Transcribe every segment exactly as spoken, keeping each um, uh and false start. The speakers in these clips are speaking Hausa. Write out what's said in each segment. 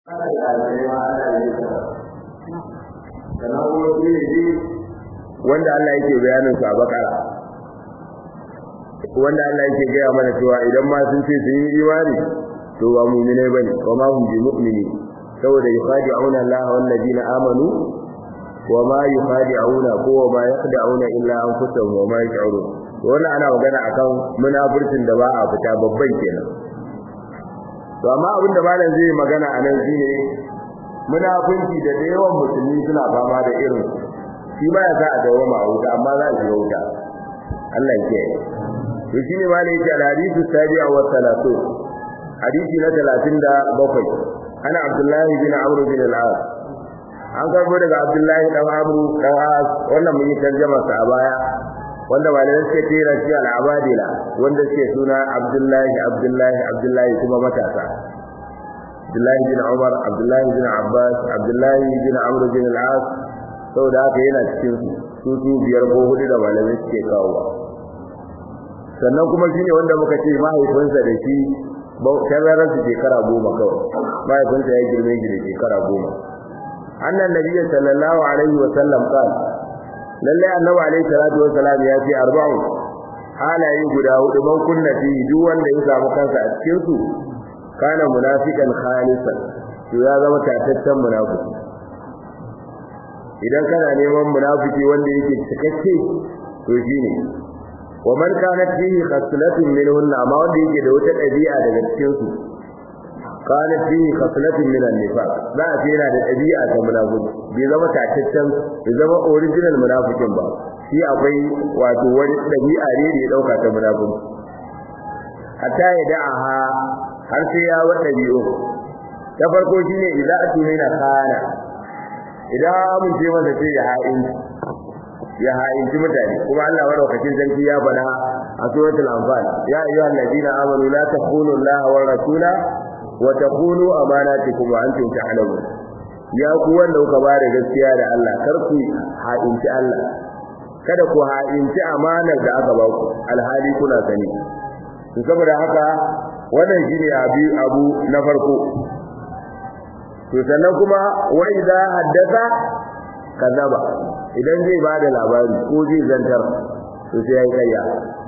ana da alƙaiwa ana da yasa kana kuma shi wanda Allah yake bayanin su a Bakara wanda Allah yake gaya mana cewa idan ma sun ce sun yi imani to ba mu'minai bane wa ma hum bi mu'mini saboda yukhadi'una Allah wal ladina amanu wa ma yukhadi'una ko wa ma yakhda'una illa anfusahum wa ma yash'urun wannan ana magana akan munafurcin da ba a fita babban kenan to amma abinda malam zai magana anan shine munafurci da da yawan musulmi suna fama da irin shi ba ya sa a dawo ma wuta amma za a shiga wuta Allah ya kiyaye to shine malam yake al-hadithu sabi'a wa salatu hadisi na talatin da bakwai ana Abdullah bin Amr bin al-As an karbo daga Abdullah dan Amr dan As wannan mun yi tarjuma sa a baya wanda malamai suke tira shi al-abadila wanda suke suna Abdullah Abdullah Abdullah kuma matasa Abdullah bin Umar Abdullah bin Abbas Abdullah bin Amr bin al-As saboda haka yana cikin su su biyar ko hudu da malamai suke kawo sannan kuma shine wanda muka ce mahaifinsa da shi tazarar su shekara goma kawai mahaifinsa ya girme shi da shekara goma annan nabiyyi sallallahu alaihi wa sallam qala lalle annabi alaihi salatu wa salam ya ce arba'u halaye guda hudu man kunna fi duk wanda ya samu kansa a cikin su kana munafiqan khalisan to ya zama tataccen munafiki idan kana neman munafiki wanda yake cikakke to shine wa man kanat fihi khaslatun minhunna amma wanda yake da wata dabi'a daga cikin su kanat fihi khaslatun min an-nifaq za a yana da dabi'a ta munafiki bai zama tataccen bai zama original munafikin ba shi akwai wato wani dabi'a ne da ya dauka ta munafiki hatta ya da'aha har sai ya wada biyo ta farko shine idza atumina khana idan mun ce masa sai ya ha'in ya ha'inci mutane kuma Allah madaukakin sarki ya bada a suratul anfal ya ayyuhal ladina amanu la takhunu allaha wa rasula wa takhunu amanatikum wa antum ta'lamun ya ku wanda kuka ba da gaskiya da Allah kar ku ha'inci Allah kada ku ha'inci amanar da aka ba ku alhali kuna sani to saboda haka wannan shine abu abu na farko to sannan kuma wa idza haddatha kazaba idan zai bada labari ko zai zantar to sai yayi kayya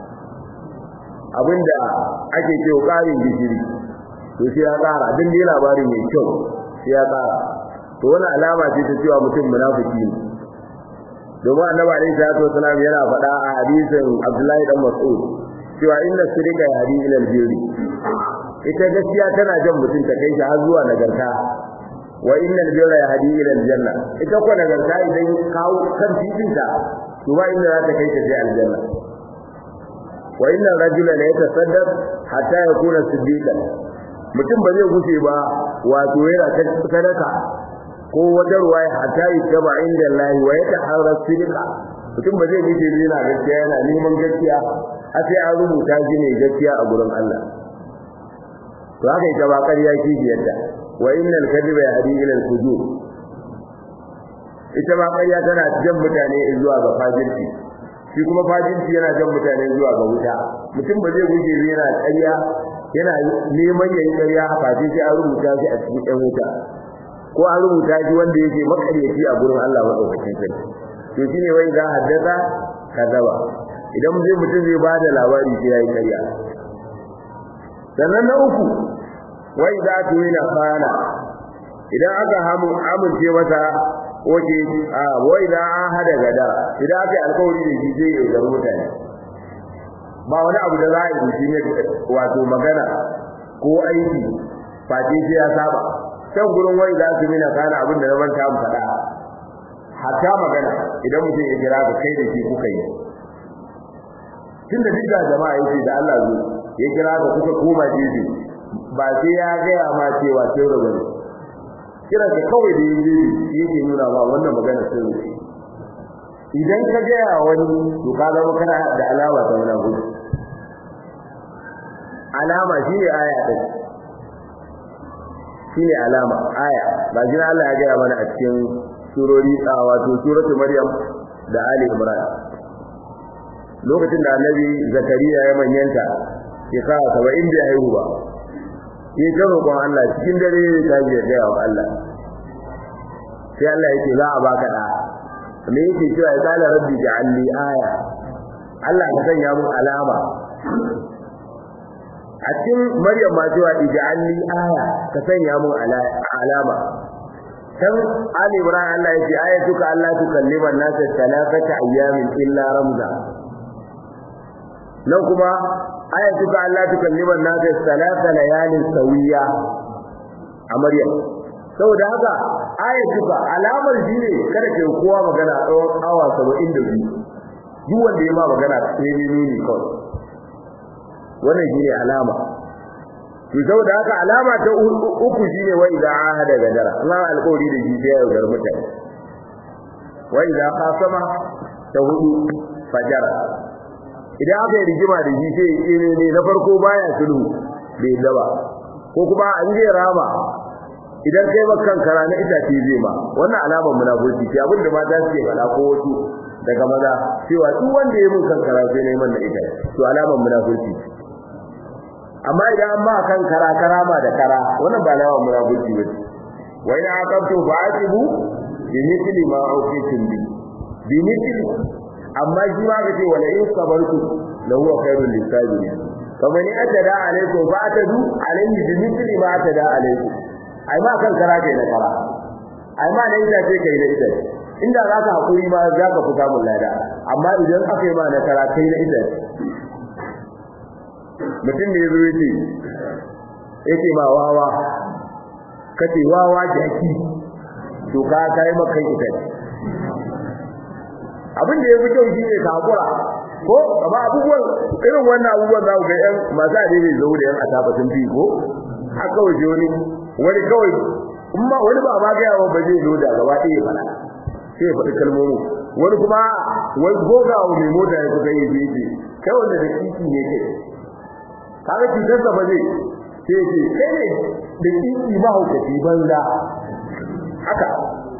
abinda ake cewa ƙarin gishiri to sai ya ƙara din dai labari mai kyau sai ya ƙara to wannan alama ce ta cewa mutum munafiki ne domin annabi alaihi salatu wasallam yana faɗa a hadisin Abdullahi dan Mas'ud cewa inna sirqa yahdi ila al-birri ita gaskiya tana jan mutum ta kai shi har zuwa nagarta wa innal birra yahdi ila aljanna ita ko nagarta idan kawo kan titinta to ba inda za ta kai ta sai aljanna wa inna rajula la yatasaddaq hatta yakuna siddiqan mutum ba zai gushe ba wato yana ta sadaka ko wajen ruwaya hatta yaba inda Allah wa yataharra sidqa mutum ba zai gushe yana gaskiya yana neman gaskiya a sai an rubuta shi ne gaskiya a gurin Allah to haka ita ba ƙarya kibiyarta wa innal kadhiba yahdi ila al-fujur ita ba ƙarya tana jan mutane zuwa ga fajirci shi kuma fajirci yana jan mutane zuwa ga wuta mutum ba zai guje yana ƙarya yana neman yayin ƙarya a fajin sai an rubuta shi a cikin ɗan wuta ko an rubuta shi wanda yake makaryaci a gurin Allah madaukakin sarki to shine wai za haddasa kadaba idan zai mutum zai bada labari sai yayi ƙarya sannan na uku wai za ta yi na fana idan aka hamu amince masa waje a wai za an hada gada idan aka yi alkawari da shi zai yi garu mutane ba wani abu da za a yi shi ne wato magana ko aiki fati sai ya saba can gurin wai za su yi na fana abin da na manta mu faɗa hatta magana idan mutum ya kira ka kai da shi kuka yi tun da duk jama'a yake da Allah zo ya kira ka kuka koma jeji ba sai ya gaya ma cewa sai rubu ne kira ka kawai da yaji yake nuna ba wannan magana sai rubu idan ka gaya wani to ka zama kana da alama ta wannan gudu alama shine aya din shine alama aya ba jira Allah ya gaya mana a cikin surori wato suratul maryam da ali imran lokacin da annabi zakariya ya manyanta shekara saba'in da haihu ba ya ta roƙon Allah cikin dare ya tashi ya gaya wa Allah sai Allah yake za a baka da me yake cewa ya kala rabbi ja'alni aya Allah ka sanya mun alama a cikin Maryam ma cewa ij'alni aya ka sanya mun alama dan Ali Ibrahim Allah yake ayatuka Allah tukallima an-nasa thalathata ayyamin illa ramza nan kuma ayatuka Allah tukallima an-nasa thalatha layalin sawiya a Maryam saboda haka ayatuka alamar shine kada kai kowa magana tsawon awa saba'in da biyu duk wanda ya ma magana sai ne nuni kawai wannan shine alama to saboda haka alama ta uku shine wa idza ahada gadara Allah alƙawari da shi sai ya gar mutane wa idza qasama ta hudu fajara idan aka yi rigima da shi sai ne ne na farko baya sulhu bai daba ko kuma an je rama idan kai makan kara na itace zai ma wannan alamar munafiki ce abinda mata suke fada ko wasu daga maza cewa duk wanda ya mun kankara sai ne man da itace to alamar munafiki amma idan an ba kan kara karama da kara wannan ba lawa munafiki ba wa ina aqamtu fa'atibu bi mithli ma uqitum bi bi mithli amma shi ma kace wala in sabartu la huwa khairul lisabirin kamar ni atada alaikum fa'atadu alayhi bi mithli ma atada alaikum ai ma kan kara kai na kara ai ma ne ita ce kai na ita inda zaka hakuri ma zaka fita mun lada amma idan aka yi ma na kara kai na ita mutum ne yazo yace yace ba wawa kace wawa jaki to ka kai maka ita abin da yafi kyau shine ka hakura ko amma abubuwan irin wannan abubuwan za ku ga yan masu adini zo da yan asaba sun fi ko haka waje wani wani kawai amma wani ba ba ga yawa ba zai zo da gaba ɗaya fara sai faɗi kalmomi wani kuma wani goga wa mai mota ya kuka yi biji kai wanda da kiki ne kai kaga cutar da ba zai sai ce kai ne da kiki ba hukaci banza haka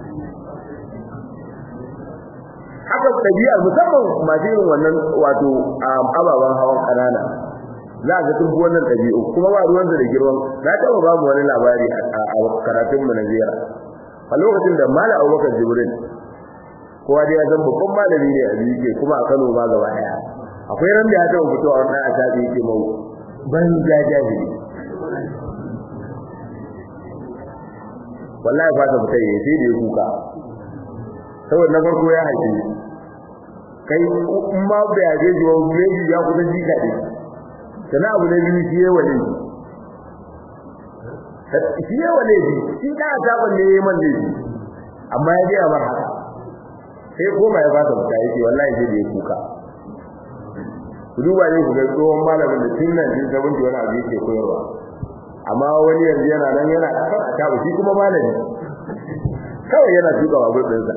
haka tabi'a musamman masu yin wannan wato ababen hawan kanana za ga tun wannan tabi'u kuma ba ruwan da girman na taba babu wani labari a karatun mu na ziyara a lokacin da Malam Abubakar Jibril kowa dai ya san babban malami ne a Bike kuma a Kano ma gaba daya akwai ran da ya taba fitowa wannan a tabi yake mau ban jajaji wallahi ba ta fitai sai da ya kuka saboda na farko ya haife kai in ma da ya je jiwa meji ya kusa jika ne sana abu ne biyu shi yawa ne shi yawa ne shi da azaban ne yayin man ne amma ya je a bar haka sai koma ya fata fita yake wallahi sai da ya kuka duba ne ku ga tsohon malamin da tun nan din sabon wani abu yake koyarwa amma wani yanzu yana nan yana kan ta shi kuma malami kawai yana tuka babur ɗinsa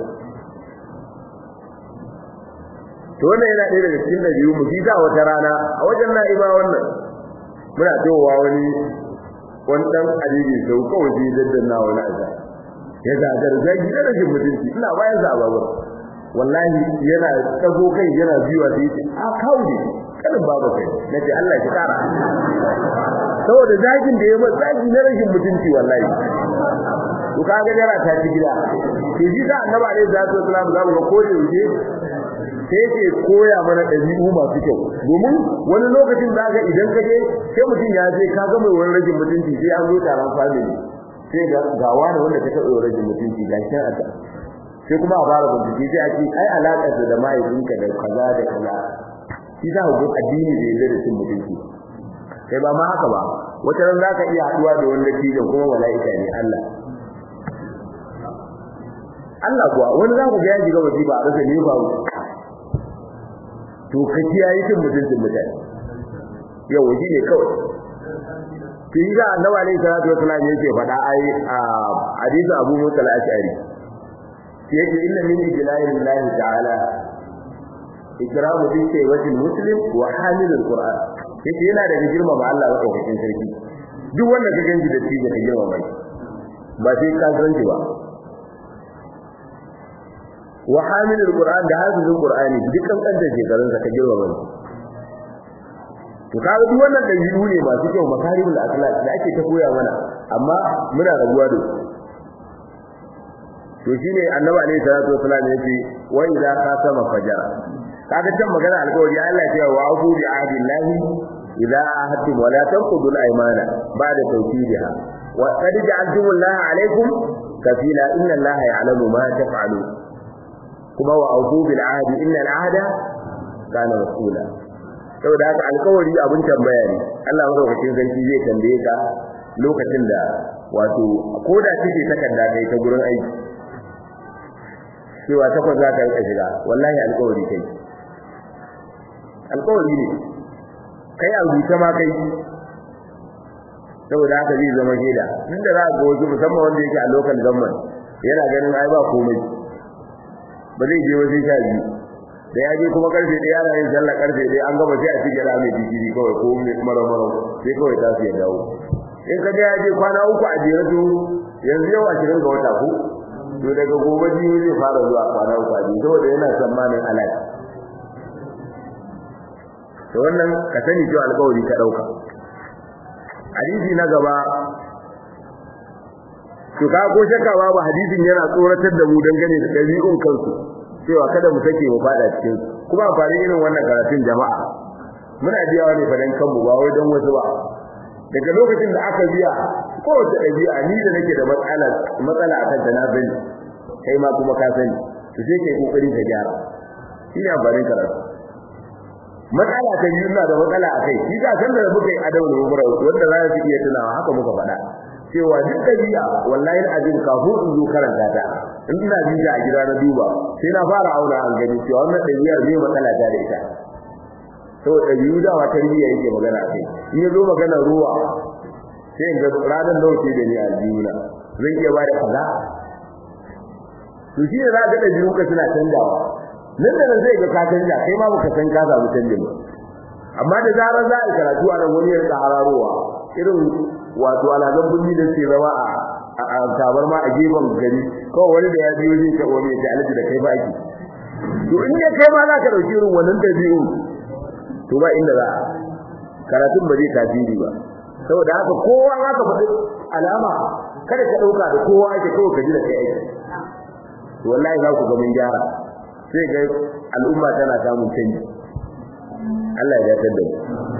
to wannan yana ɗaya daga cikin dabi'u mu fita wata rana a wajen na'iba wannan muna cewa wani wani dan alibi sau kawai sai daddanna wani aza ya zagar zagi da rashin mutunci ina bayan sa babur wallahi yana tsago kai yana biwa sai yace a kauje kalin baba kai nace Allah ya kara saboda zagin da ya ma zagi na rashin mutunci wallahi to kaga jara ta ci gida to shi da annabi alaihi salatu wasallam zamu ga kore yake sai ke koya mana dabi'u masu kyau domin wani lokacin zaka idan ka je sai mutum ya je ka ga mai wani rashin mutunci sai an zo taron family sai ga gawa da wanda ka taɓa rashin mutunci ga shi a sai kuma a fara bincike sai a ce ai alaƙar da mahaifinka da kaza da kaza shi za ku ga addini da yadda da cin mutunci sai ba ma haka ba wata ran zaka iya haduwa da wanda kijin kuma mala'ika ne Allah Allah kuwa wani za ku ga ya shiga wasiba a rasa ne ba to kaci yayi cin mutuncin mutane yau waje ne kawai kin ga annabi alaihi salatu wasallam yake faɗa ai a hadisi Abu Musa al-Ash'ari yake inna min ijlalillahi ta'ala ikramu bi sayyidil muslim wa hamilul qur'an yake yana da girma ba Allah madaukakin sarki duk wanda ka ganji da shi da girma mai ba sai ka ganji ba wa hamilul qur'an da hafizul qur'ani dukkan kanta shekarun sa ka girma mai to kaga duk wannan dabi'u ne masu kyau makarimul akhlaq da ake ta koya mana amma muna rabuwa da to shine annabi alaihi salatu wasallam yace wa idza qasama fajara kaga can magana alƙawari Allah ya ce wa abu bi ahdillahi idza ahadtum wa la tanqudul aymana ba'da tawkidiha wa qad ja'altumullaha alaykum kafila inna allaha ya'lamu ma taf'alun kuma wa abu bil ahdi innal ahda kana mas'ula saboda haka alƙawari abun tambaya ne Allah madaukakin sarki zai tambaye ka lokacin da wato koda kike takarda kai ta gurin aiki cewa takwas za ka rika shiga wallahi alƙawari kai alƙawari ne kai a rubuta ma kai saboda haka zai zama shaida inda za ka wasu musamman wanda yake a local government yana ganin ai ba komai ba zai je wajen sha biyu da ya je kuma karfe ɗaya yana yin sallah karfe ɗaya an gama sai a ci gaba mai jikiri kawai ko mai mara mara sai kawai ta su ya dawo in ka ga ya je kwana uku a jere to yanzu yau ashirin ga wata ko to daga gobe jiyo zai fara zuwa kwana uku a jere saboda yana tsammanin alaƙa to wannan ka sani cewa alƙawari ka dauka hadisi na gaba to ka ko shakka babu hadisin yana tsoratar da mu dangane da dabi'un kansu cewa kada mu take mu fada cikin kuma amfani irin wannan karatun jama'a muna biyawa ne fadan kanmu ba wai dan wasu ba daga lokacin da aka biya ko wata dabi'a ni da nake da matsala matsala akan ta na bani kai ma kuma ka sani to sai kai kokari ka gyara shine amfanin karatu matsala ta biyu na da matsala akai shi ka san da muka yi adawul umra wanda za su iya tunawa haka muka faɗa cewa duk dabi'a wallahi azin kafin in zo karanta ta in ina bija a gida na duba sai na fara auna an gani cewa wannan dabi'a ne matsala ta da ita to dabi'u da wa tarbiyya yake magana akai in yazo magana ruwa sai in ga ranar dauke da ni a juna zan iya ba da kaza to shi ne za ga dabi'u ka suna canjawa nan da nan zai ga ka canja kai ma baka san ka samu canjin ba amma da zarar za a karatu a nan wani ya hararowa irin wato alazan bunni da ke rawa a a tabar ma a gefen gari kawai wani da ya biyo zai ka wani da alaji da kai ba ake to in dai kai ma za ka dauki irin wannan dabi'u to ba inda za karatun ba zai tasiri ba saboda haka kowa za ka faɗi alama kada ka dauka da kowa ake kawai ka ji da kai aiki wallahi za ku ga mun gyara sai ga al'umma tana samun canji Allah ya yarda da mu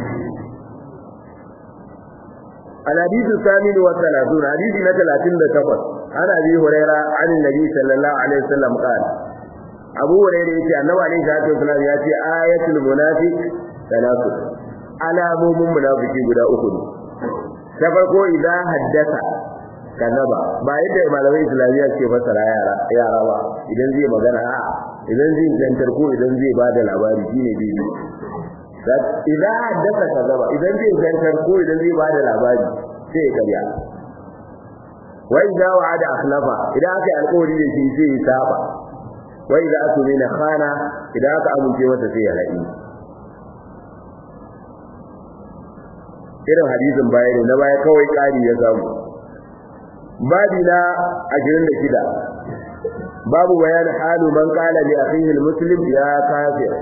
الحديث الثامن والثلاثون حديث ثلاثين وثلاثين عن أبي هريرة عن النبي صلى الله عليه وسلم قال أبو هريرة يأتي النبي عليه الصلاة والسلام يأتي آية المنافق ثلاث على مؤمن منافق بلا أخذ تفرقوا إذا حدث كذب بعد ما لو إسلامية كيف ترى يا رب إذا زي ما قال idan zai zantar ko idan zai bada labari shine bibi idan haddasa kazaba idan zai zantar ko idan zai bada labari sai ya kariya wa idza wa'ada akhlafa idan aka alƙawari da shi sai ya saba wa idza asmina khana idan aka amince masa sai ya haɗi irin hadisin baya ne na baya kawai ƙari ya samu babi na ashirin da shida babu bayan halu man qala li akhihi almuslim ya kafir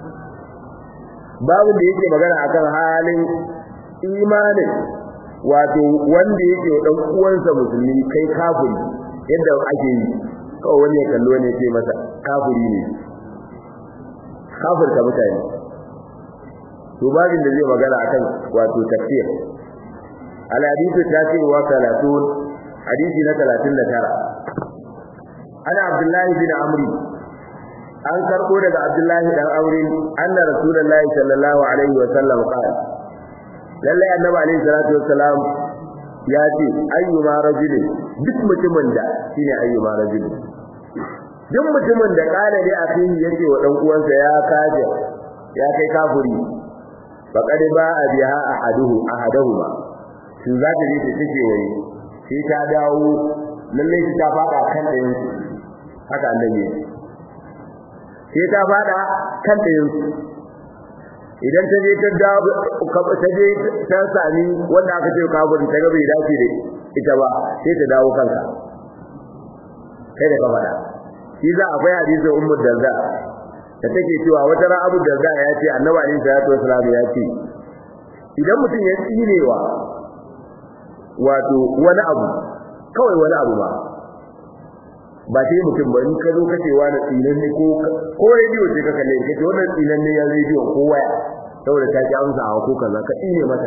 babu da yake magana akan halin imanin wato wanda yake dan uwansa musulmi kai kafiri yadda ake yi kawai wani ya kallo ne sai masa kafiri ne kafir ka mutane to babin da zai magana akan wato tafsir al hadithu tafi wa salatun hadisi na talatin da tara ana abdullahi bin amri an karbo daga abdullahi dan amri anna rasulullahi sallallahu alaihi wa sallam qala lalle annabi alaihi salatu wassalam ya ce ayyuma rajulin duk mutumin da shine ayyuma rajulin duk mutumin da kala dai akhihi yake wa dan uwansa ya kaje ya kai kafiri faqad ba'a biha ahaduhu ahaduhuma shin za ta je ta take wai sai ta dawo lalle ta fada kan dayin haka annabi sai ta fada kan dayin idan ta je ta dawo ta je ta sami wanda aka ce kafirin ta ga bai dace da ita ba sai ta dawo kanka kai da kafada shi za akwai hadisi ummu darda da take cewa wata ran Abu Darda ya ce Annabi alaihi salatu wasallam ya ce idan mutum ya tsinewa wato wani abu kawai wani abu ba ba sai mutum ba in ka zo kace wani tsinan ne ko ko radio ce ka kalle kace wannan tsinan ne ya radio ko waya saboda ta ji amsa ko kaza ka tsine mata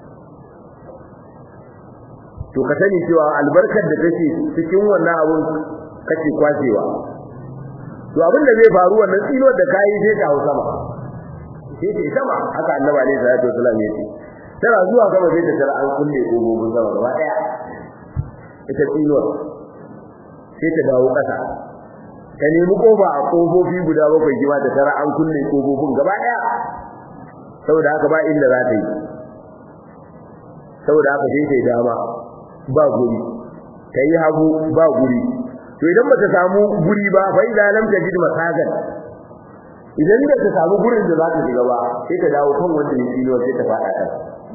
to ka sani cewa albarkar da take cikin wannan abun kake kwacewa to abin da zai faru wannan tsino da kai sai ta hausa ma sai ta sama haka annabi alaihi salatu wasallam yace tana zuwa gaba sai ta tara an kulle kogobin sama gaba daya ita tsino sai ta dawo kasa ta nemi kofa a kofofi guda bakwai jiwa da tara an kulle kogobin gaba daya saboda haka ba inda za ta yi saboda haka sai ta yi dama ba guri ta yi hagu ba guri to idan ba ta samu guri ba fa idan lam tajid masagan idan da ta samu gurin da za ta shiga ba sai ta dawo kan wanda ya tsino sai ta fada ta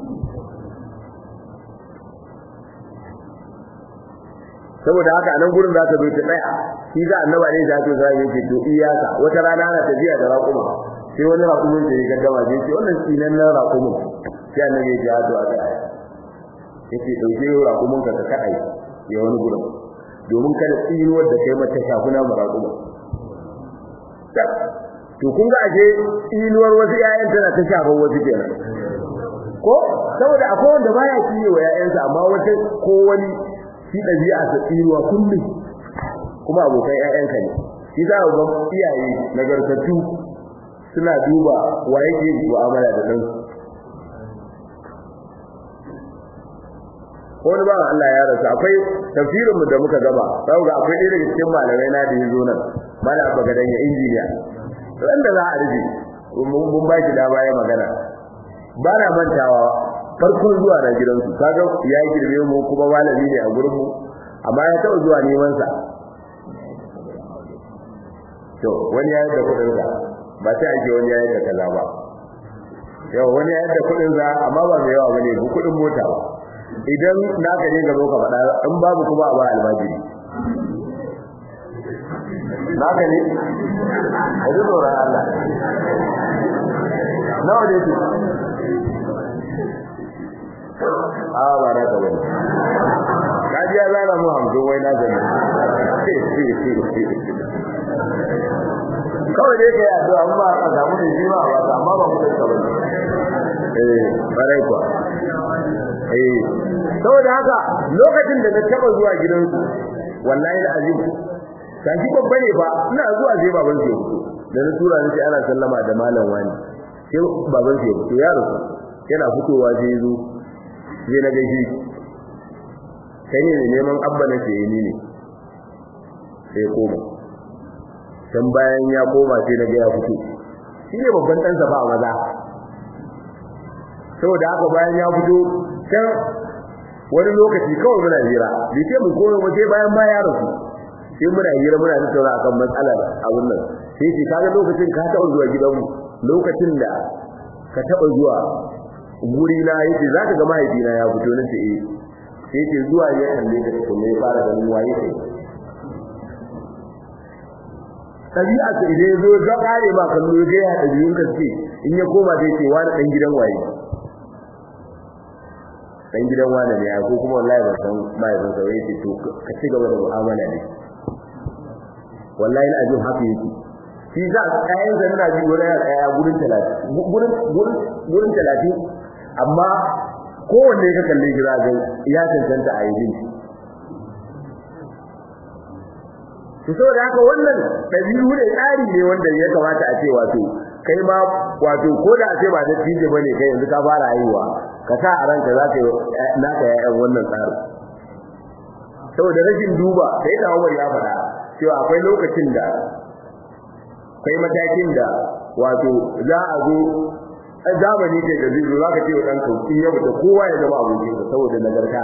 saboda haka anan gurin za ta zo ta tsaya shi ga annabi ne da to sai yake to iyaka wata rana ana tafiya da raƙuma sai wani raƙumin da ya gaddama sai ce wannan tsinan nan raƙumin sai annabi ya ji a tsaya yake dauke raƙumin ka ka kadai ya wani gurin domin kada tsinuwar da kai mata shafuna maraƙuma to kun ga aje tsinuwar wasu ƴaƴan tana ta shafan wasu kenan ko saboda akwai wanda baya kiyi wa ƴaƴansa amma wata ko wani shi dabi'a ta tsinuwa kullum kuma abokan ƴaƴanka ne shi za ga iyaye nagartattu suna duba wa yake mu'amala da ɗansu wani ba Allah ya rasu akwai tafsirin mu da muka gaba sai ga akwai ɗaya daga cikin malamai na da yazo nan malam bagadan ya injiniya dan da za a rubi mun ba shi da baya magana ba na mantawa farkon zuwa na gidansu kaga ya girbe mu kuma malami ne a gurin mu amma ya taɓa zuwa neman sa to wani ya da kudin sa ba sai ake wani ya da kaza ba yau wani ya da kudin sa amma ba mai yawa bane bu kudin mota ba idan na ka je gaba ka faɗa in babu kuma ba albajiri na ka ne a ji tsoron Allah nawa ne su a ba na ka bane kaji ya zana mu hamsin wai na zane kawai dai ka yi addu'a amma a samu da jima ba amma ba mu kai ka bane eh barai kuwa eh saboda haka lokacin da na taba zuwa gidansu wallahi alazim kaji babba ne ba ina zuwa sai baban su fito da na tura ni sai ana sallama da malam wani sai baban su fito yaro yana fitowa sai yazo sai na gaishe kai ne neman abba nake yi ni ne sai koma dan bayan ya koma sai na ga ya fito shi ne babban dan sa ba maza saboda haka bayan ya fito can wani lokaci kawai muna hira bai ce mu koyo waje bayan ma ya rasu sai muna hira muna tattauna akan matsalar abun nan sai ce kaga lokacin ka taɓa zuwa gidanmu lokacin da ka taɓa zuwa guri na yace zaka ga mahaifina ya fito na ce eh sai ce zuwa ya kalle ka kuma ya fara ganin waye kai tabi'a ta idan zo ga kare ba kallo ga ya dabi'un ka ce in ya koma sai ce wani dan gidan waye dan gidan wani ne ko kuma wallahi ba san mai ban sai ce to ka ci gaba da mu'amala ne wallahi na ajin haka yake shi za a kayan da na ji wani ya kaya gurin talatin gurin gurin gurin talatin amma kowanne ka kalle shi za ga ya tantance a yi to saboda haka wannan dabi'u ne tsari ne wanda ya kamata a ce wato kai ma wato ko da a ce ba da tije bane kai yanzu ka fara haihuwa ka sa a ranka zaka naka yayan wannan tsari saboda rashin duba sai da Umar ya faɗa cewa akwai lokacin da kai matakin da wato za a zo zamani ke da zai zo zaka ce wa danka in ya fita kowa ya zama abokin sa saboda nagarta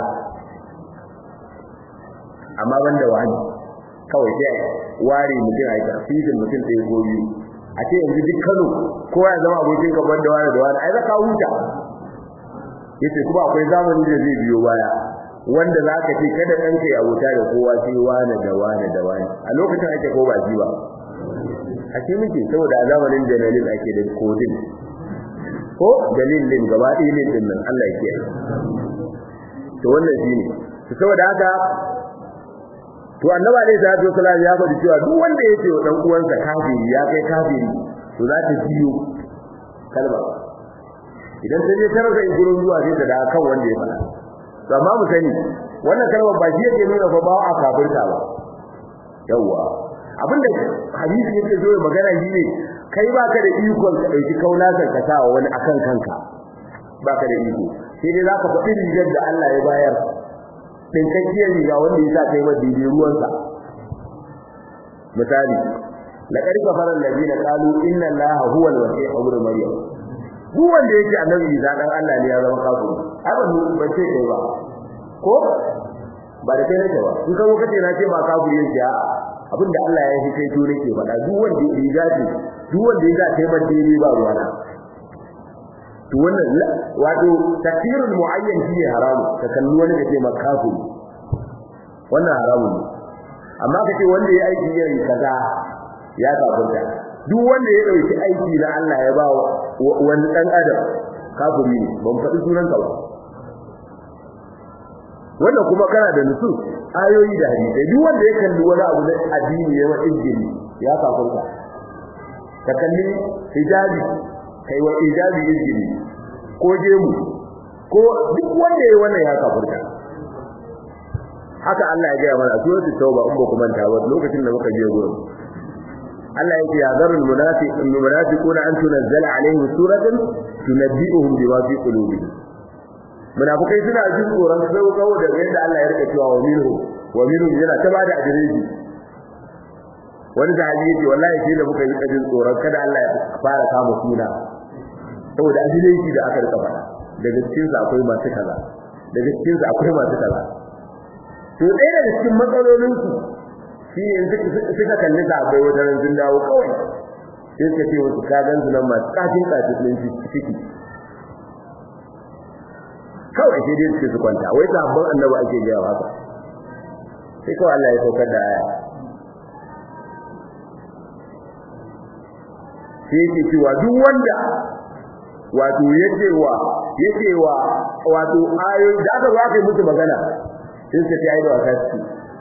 amma banda wani kawai sai ware mutum a tafsirin mutum sai goyi a ce yanzu duk Kano kowa ya zama abokin ka banda wani da wani ai zaka huta yace kuma akwai zamani da zai biyo baya wanda zaka ce kada danka ya abota da kowa sai wani da wani da wani a lokacin ake ko ba ji ba a ce miki saboda a zamanin janalin ake da kodin ko dalilin gaba ɗaya din nan Allah ya kiyaye to wannan shine to saboda haka to annabi alaihi salatu wasallam ya faɗi cewa duk wanda yake wa dan uwansa kafiri ya kai kafiri to za ta biyo kalma idan sai ya tarasa gurin zuwa sai ta da kan wanda ya faɗa to amma mu sani wannan kalmar ba shi yake nuna fa ba a kafirta ba yawa abinda hadisi yake zo magana shi ne kai baka da ikon ka dauki kaulasan ka sa wani akan kanka baka da iko sai dai zaka faɗi rigar da Allah ya bayar din kakkiyar riga wanda yasa kai ma dide ruwansa misali laqad kafara alladhina qalu inna allaha huwa al-wasi'u ibn maryam duk wanda yake annabi Isa dan Allah ne ya zama kafiri haka ba ce kai ba ko ba da kai nake ba in kawo kace na ce ba kafiri yake a abinda Allah ya yi kai to nake faɗa duk wanda ya gaji duk wanda ya ga kai ba dai ba ruwana to wannan wato takfirul muayyan shi haramu ka kalli wani da ke makafiri wannan haramu ne amma kace wanda ya aiki irin kaza ya kafirta duk wanda ya dauki aiki na Allah ya ba wani dan adam kafiri ne ban faɗi sunan ka ba wannan kuma kana da nusu ayoyi da hadisi duk wanda ya kalli wani abu na addini ya wani injili ya kafirta ka kalli hijabi kai wa hijabi injili ko jemu ko duk wanda yayi wannan ya kafirta haka Allah ya ga mana suratul tauba in ba ku manta ba lokacin da muka je gurin Allah yake ya zarul munafiqun munafiquna an tunzala alaihim suratan tunabbi'uhum bima fi qulubihim munafikai suna jin tsoron sauƙawo da yadda Allah ya rika cewa wa minhu wa minhu yana ta bada adireji wani da hadisi yake wallahi sai da muka yi jin tsoron kada Allah ya fara kama suna saboda adireji da aka rika fada daga cikin su akwai masu kaza daga cikin su akwai masu kaza to ɗaya daga cikin matsalolin su shi ne suka kalli da akwai wata ran sun dawo kawai sai suka ce wasu kagan su nan masu kafin kafin ciki kawai sai dai su kwanta wai sabon annabi ake gaya haka sai kawai Allah ya saukar da aya sai yake cewa duk wanda wato yake wa yake wa wato ayoyi da aka ba kai mutu magana sai suka ce ai da wata ce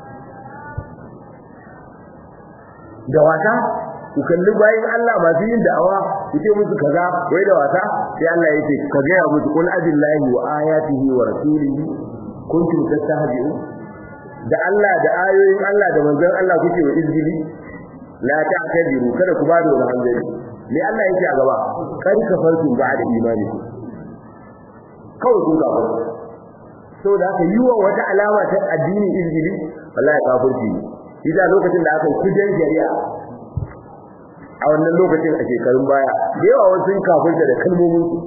da wata ku kalli bayin Allah masu yin da'awa yace musu kaza wai da wata sai Allah yake ka ga musu kul abillahi wa ayatihi wa rasulihi kuntum tastahzi'un da Allah da ayoyin Allah da manzon Allah kuke wa izgili la ta'tadiru kada ku bada wani hanzari ne Allah yake a gaba kar ka farku ba'da imani kawai kun gaba so da aka yi wa wata alama ta addini izgili wallahi kafirci idan lokacin da aka kujen shari'a a wannan lokacin a shekarun baya da yawa wasu kafirta da kalmomin su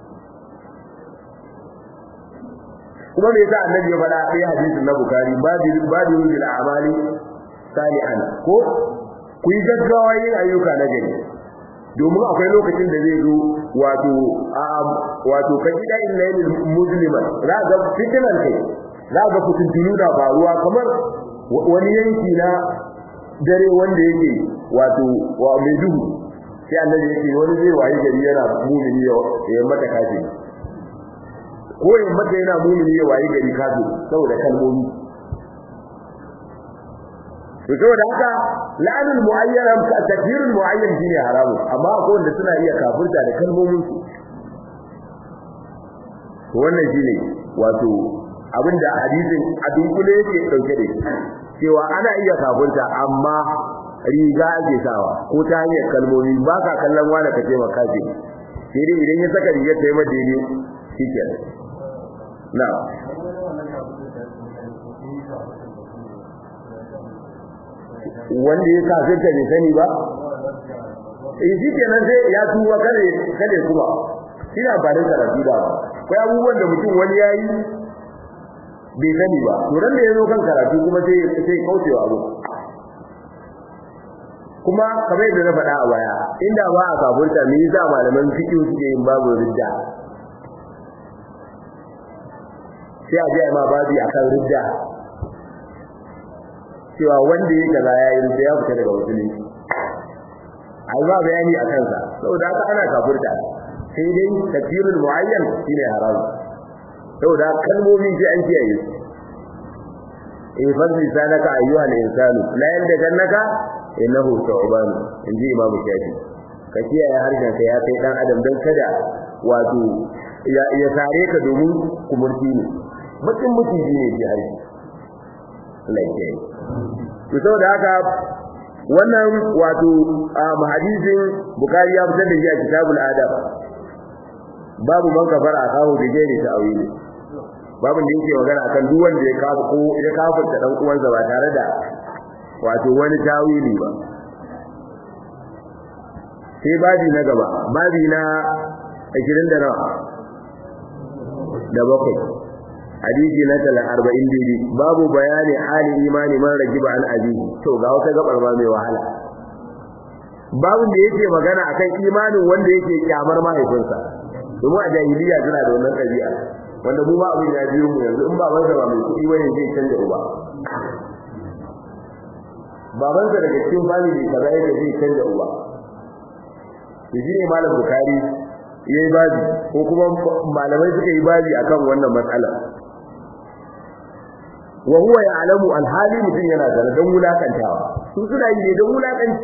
kuma me yasa annabi ya faɗa a hadisin na Bukhari babu babu bil a'mali salihan ko ku yi gaggawa yin ayyuka na gari domin akwai lokacin da zai zo wato wato kaji da illal musliman za ga fitinan kai za ga fitintunu da faruwa kamar wani yanki na dare wanda yake wato wa mai duhu sai annabi yake wani zai wayi gari yana mu'mini ya mata kafi ko ya mata yana mu'mini ya wayi gari kafi saboda kalmomi to saboda haka la'anul mu'ayyan ka takfirul mu'ayyan shine haramu amma akwai wanda suna iya kafirta da kalmomin su to wannan shine wato abinda hadisin a dunkule yake dauke da cewa ana iya kafirta amma riga ake sawa ko ta hanyar kalmomi ba ka kallon wani ka ce maka ce sai dai idan ya saka rigar ta yi mata daidai shikenan na wanda ya kafirta bai sani ba eh shikenan sai ya tuwa kare kare kuma ina ba da karatu da ba kai abubuwan da mutum wani yayi bai sani ba to ran da yazo kan karatu kuma sai sai kaucewa abu kuma kamar yadda na faɗa a baya inda ba a kafurta me yasa malaman fiqh suke yin babu ridda sai a ji ma babu akan ridda cewa wanda yake kaza yayi ridda ya fita daga musulunci ai ba bayani akan sa saboda haka ana kafurta sai dai takfirul muayyan shine haram saboda kalmomi sai an kiyaye su in fadli sanaka ayyuha al-insanu la yaldagannaka innahu ta'ban inji imamu shafi ka kiyaye harshen ka ya kai dan adam dan kada wato ya ya sare ka domin kumurti ne mutum mutum ne ji harshe Allah ya kiyaye to saboda haka wannan wato hadisin Bukhari ya fitar da shi a kitabul adab babu man kafara akahu bi gairi ta'wili babu da yake magana akan duk wanda ya kafa ko idan kafirta dan uwansa ba tare da wato wani tawili ba sai babi na gaba babi na ashirin da nawa da bakwai hadisi na arba'in dai babu bayani hali imani man rajiba an abi to ga wata gabar ba mai wahala babu da yake magana akan imanin wanda yake kyamar mahaifinsa domin a jahiliya suna da wannan ɗabi'a wanda mu ba abin ya biyo mu yanzu in babansa ba mai kuɗi wani zai canza uba babansa daga cikin family kaza yake zai canza uba to shine malam Bukhari yayi babi ko kuma malamai suka yi babi akan wannan matsala wa huwa ya'lamu al-hali mutun yana da dan wulakantawa su suna yi ne dan wulakanci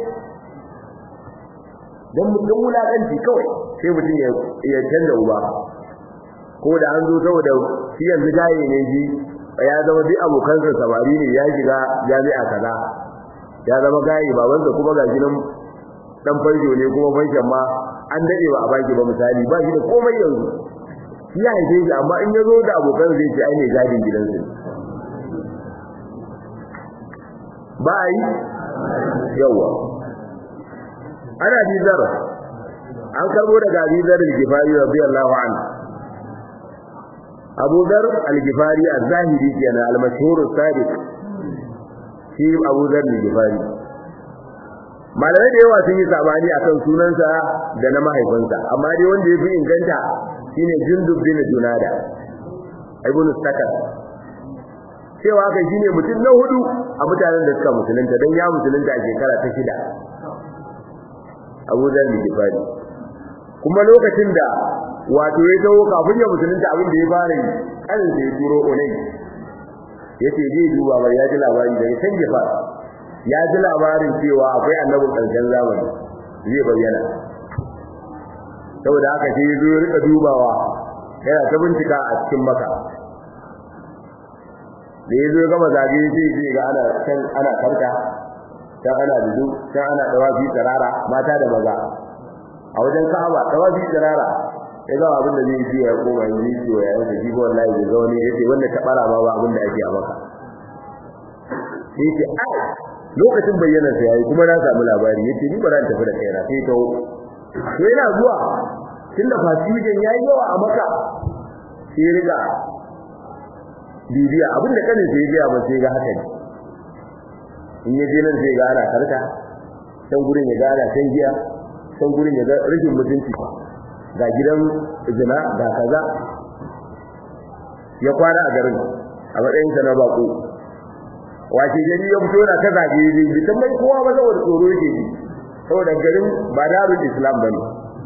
dan mutun wulakanci kawai sai mutun ya ya canza uba ko da an zo saboda shi yanzu gaye ne ji ya zama duk abokansa samari ne ya shiga jami'a kaza ya zama gaye babansa kuma ga gidan dan farjo ne kuma fanshan ma an dade ba a baki ba misali ba shi da komai yanzu shi ya haife shi amma in ya zo da abokan zai ce ai ne gadin gidansu ba ai yawa ana bizar an karbo daga bizar al-Ghifari radiyallahu anhu Abu Dhar al-Ghifari az-Zahiri kenan al-mashhur as-sadiq shi Abu Dhar al-Ghifari malamai da yawa sun yi sabani akan sunansa da na mahaifinsa amma dai wanda yafi inganta shine Jundub bin Junada ibn Sakat cewa kai shine mutum na hudu a mutanen da suka musulunta dan ya musulunta a shekara ta shida Abu Dhar al-Ghifari kuma lokacin da wato ya tawo kafin ya musulunta abin da ya fara yi kan da ya turo onai yace zai duba ba ya ji labari daga can gefa ya ji labarin cewa akwai annabin karshen zamani zai bayyana saboda haka sai yazo ya rika dubawa yana ta bincika a cikin Makka da yazo ya gama zage sai sai ga ana can ana karka can ana dudu can ana dawafi tarara mata da maza a wajen Ka'aba dawafi tarara ya ga abin da zai yi ya koma yi shi ya yanka shi wallahi da ga wani yace wanda ta bara ma ba abin da ake a Makka sai ce ai lokacin bayyana sai yayi kuma na samu labari yace ni ba ran tafi da kaina sai to to yana zuwa tunda fasijen yayi yawa a Makka sai riga bibiya abin da kanin sai ya ba sai ga haka ne in ya je nan sai ga ana karka san gurin ya ga ana san giya san gurin ya ga rashin mutunci ga gidan zina ga kaza ya kwana a garin a matsayin sa na bako wace gari ya fito na kaza gari bi tambayi kowa ba saboda tsoro yake ji saboda garin ba darul islam bane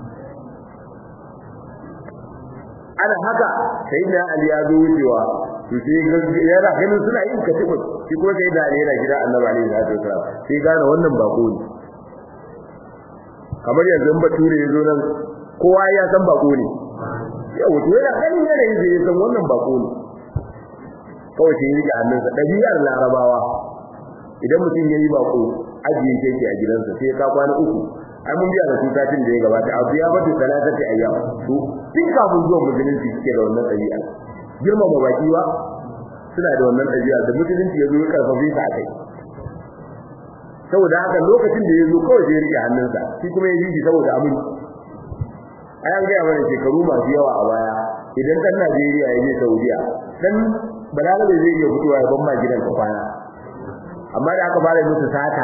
ana haka sai da Ali ya zo wucewa to sai ya ra ganin suna yin katibu shi kuma sai da Ali yana gida Annabi alaihi salatu wasallam sai gane wannan bako ne kamar yanzu bature ya zo nan kowa ya san bako ne yau to yana ganin yanayin da ya san wannan bako ne kawai sai rike hannunsa ɗabi'ar larabawa idan mutum yayi bako ajiye yake a gidansa sai ka kwana uku ai mun biya da tutatin da ya gabata abu ya bata salatati ayyam to tun kafin zuwa musulunci suke da wannan ɗabi'a girmama baki ba suna da wannan ɗabi'a da musulunci ya zo ya karfafe ta akai saboda haka lokacin da ya zo kawai sai rike hannunsa shi kuma ya ji saboda abin ai an ga mana shekaru masu yawa a baya idan dan Najeriya ya je Saudiya dan balarabe zai iya fitowa ya ban ma gidan ka kwana amma da aka fara musu sata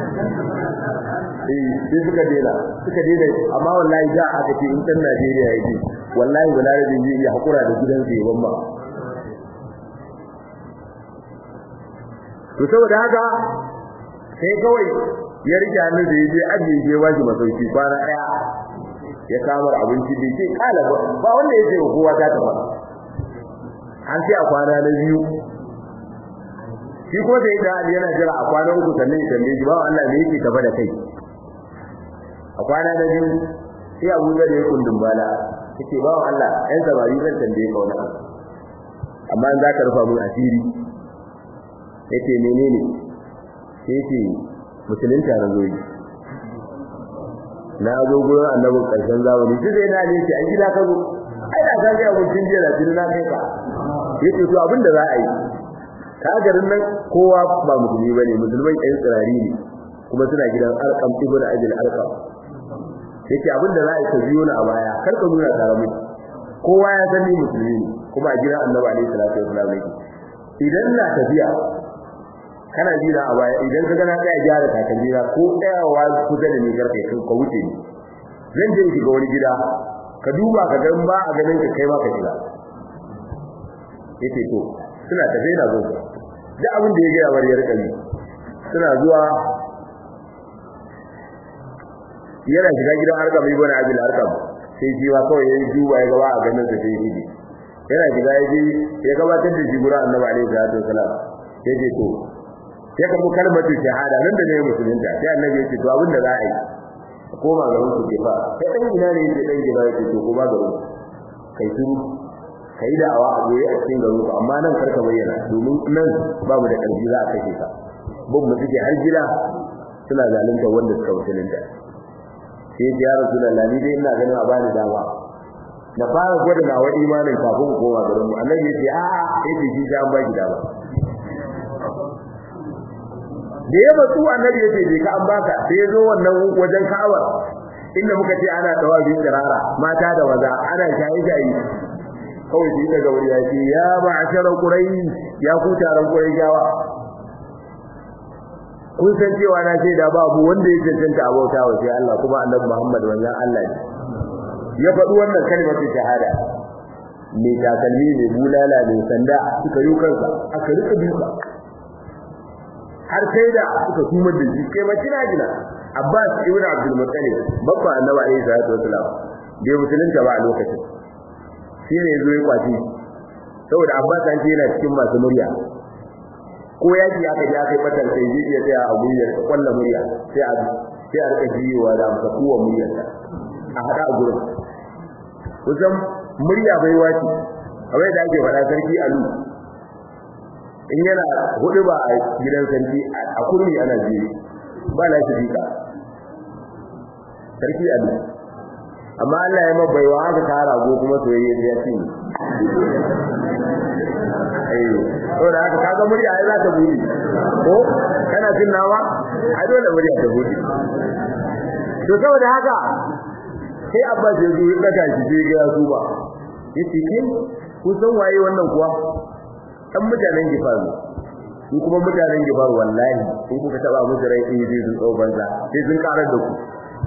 eh sai suka dena suka dena amma wallahi da aka ce in dan Najeriya ya je wallahi balarabe zai iya hakura da gidan sa ya ban ma to saboda haka sai kawai ya rike hannun da yaje ajiye je waji masauki kwana daya ya kamar abinci bai ce kala ba ba wanda ya ce kowa ta tafa an ce a kwana na biyu shi ko da yadda Ali yana jira a kwana uku sannan ya tambaye shi ba Allah ne yake tafa da kai a kwana na biyu sai Abu Dawud ya kundin bala yace ba Allah ɗan sabari zan tambaye ka wani amma in za ka rufa mun asiri yace menene yace musulunta na zo yi na zo gurin annabin karshen zamani duk da yana ne ce an gida ka zo ai da ka ga abincin jiya da jini na kai ka yace to abin da za a yi ka garin nan kowa ba musulmi bane musulmai ɗan tsirari ne kuma suna gidan Arqam ibn Ajil Arqam yace abin da za a yi ka biyo ni a baya kar ka nuna tare mu kowa ya san ni musulmi ne kuma a gidan Annabi alaihi salatu wasallam yake idan na tafiya kana jira a baya idan ka gana kai gyara takallira ko tsayawa kusa da ni garkai ka wuce ni zan je ki ga wani gida ka duba ka ga ba a ganin ka kai ma ka jira yace to suna tafe na zo da abin da ya ga yawar yar kalli suna zuwa yana shiga gidan Arqam ibn Abil Arqam sai ji wa kawai yayin duba ya ga ba a ganin sa sai shi yana shiga yaji ya gabatar da jigura Annabi alaihi salatu wasallam sai ce to ya karbo kalmatu shahada nan da ne musulunta sai Annabi ya ce to abin da za a yi koma garin ku kefa sai dan ina ne yake dan gida yake to koma garin kai turu kai da'awa a goye a cikin garin ku amma nan karka bayyana domin nan babu da karfi za a kashe ka bin mu suke har gida suna zalunta wanda suka musulunta sai ya Rasulullah ni dai ina ganin a bani dama na fara gwada nawa imanin kafin koma garin mu Annabi ya ce a a sai ji ja an baki dama da ya batsu Annabi ya ce je ka an baka sai ya zo wannan wajen Ka'aba inda muka ce ana tawabi tsirara mata da maza ana shayi shayi kawai shi daga wuri ya ce ya ma'ashara Quraysh ya ku taron Qurayshawa kun san cewa na ce da babu wanda ya cancanta abauta wa sai Allah kuma Annabi Muhammad wannan Allah ne ya faɗi wannan kalmar shahada mai takalmi mai bulala mai sanda suka yi kansa aka rika duka har sai da suka kuma da shi kai makina gina Abbas ibn Abdul Muttalib babba Annabi alaihi salatu wasalam bai musulunta ba a lokacin shi ne yazo ya kwaci saboda Abbas an ce yana cikin masu murya ko yaki aka ji aka yi fatar sai ji ya tsaya a guriyar kwalla murya sai a sai a rika jiwa da amsa kuwa muryarsa a hada a gurin kusan murya bai wace kamar da ake faɗa sarki alu in yana hudu ba a gidan sarki a kurmi ana jiye ba la shi dika sarki alu amma Allah ya mabaiwa aka tara go kuma soyayya ya ce eh to da haka kaga murya ai za ta buri ko kana jin nawa ai dole murya ta buri to saboda haka sai Abbas ya zo ya daga shi je ga su ba yace kin ku san waye wannan kuwa dan mutanen Gifar su kuma mutanen Gifar wallahi in kuka taba musu rai in zai sun tso banza sai sun karar da ku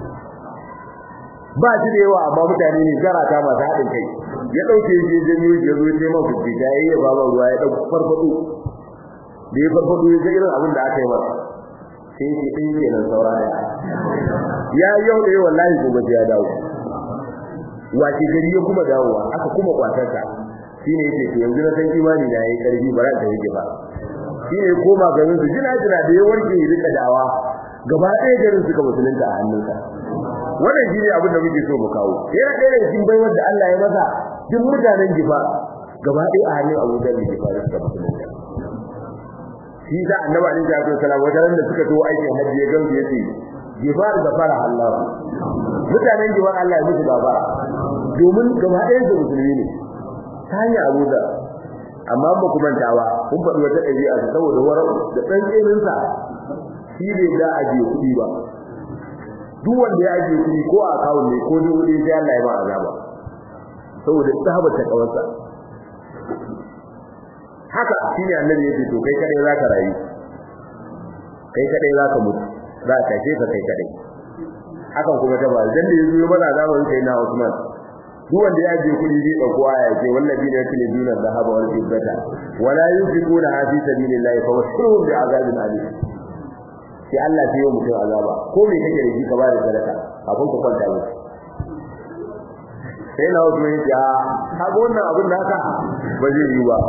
ba shi da yawa amma mutane ne zarata masu haɗin kai ya dauke shi jami'u ya zo sai mafi fita yayi ya baba ruwa ya dauko farfado da ya farfado ya ga irin abin da aka yi masa sai shi din kenan sauraya ya yau da wallahi gobe ya dawo wace gari ya kuma dawowa aka kuma kwatarsa shine yake to yanzu na san imani da yayi karfi ba za ta yake ba shine koma garin su jina jina da ya warke ya rika dawa gaba ɗaya garin suka musulunta a hannunsa wannan shine abin da muke so mu kawo yana ɗaya daga cikin baiwar da Allah ya masa duk mutanen Gifa gaba ɗaya a hannun Abu Dawud Gifa suka musulunta shi da Annabi alaihi salatu wasallam wajen da suka zo aikin hajji ya gamsu yace Gifa da fara Allah mutanen Gifa Allah ya musu gafara domin gaba ɗaya su musulmi ne ta hanyar Abu Dawud amma ba ku manta ba kun faɗi wata ɗabi'a saboda warau da tsantsenin sa shi bai da aje kuɗi ba duk wanda ya aje kuɗi ko a account ne ko duk kuɗi sai Allah ya ba azaba saboda sahaba ta kawarsa haka shine annabi yake to kai kadai zaka rayu kai kadai zaka mutu za ka ce ka kai kadai hakan kuma ta ba dan da yazo mana zamanin kai na Usman duk wanda ya je kudi zai dauko aya ce wallahi ne yake dinar zahaba wal fiddata wala yunfiquna fi sabilillahi fa washurun bi azabin alim sai Allah ya yi mutum azaba ko me kake da shi ka ba da sadaka kafin ka kwanta ne sai na wasu ya ce ka ga wannan abin da haka ba zai yi ba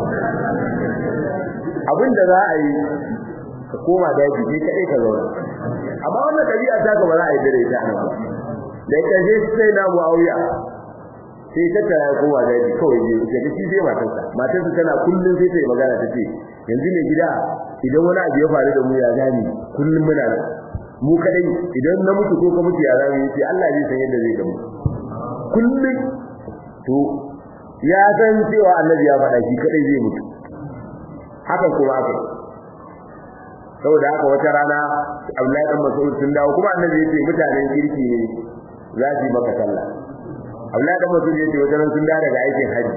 abin da za a yi ka koma daji kai kaɗai ka zauna amma wannan ɗabi'a ta ka ba za a yi dare ta nan ba da ya ƙarshe sai na Muawiya sai ta tara kowa daji kawai je ta ci sai matarsa matarsa tana kullun sai ta yi magana ta ce yanzu ne gida idan wani abu ya faru da mu ya gani kullun muna nan mu kadai idan na mutu ko ka mutu ya zama yace Allah zai san yadda zai gamu kullun to ya san cewa annabi ya faɗa shi kadai zai mutu hakan kuma haka saboda haka wata rana Abdullahi dan Mas'ud sun dawo kuma annabi yace mutanen kirki ne za su yi maka sallah Abdullahi dan Mas'ud yace wata ran sun dawo daga aikin haji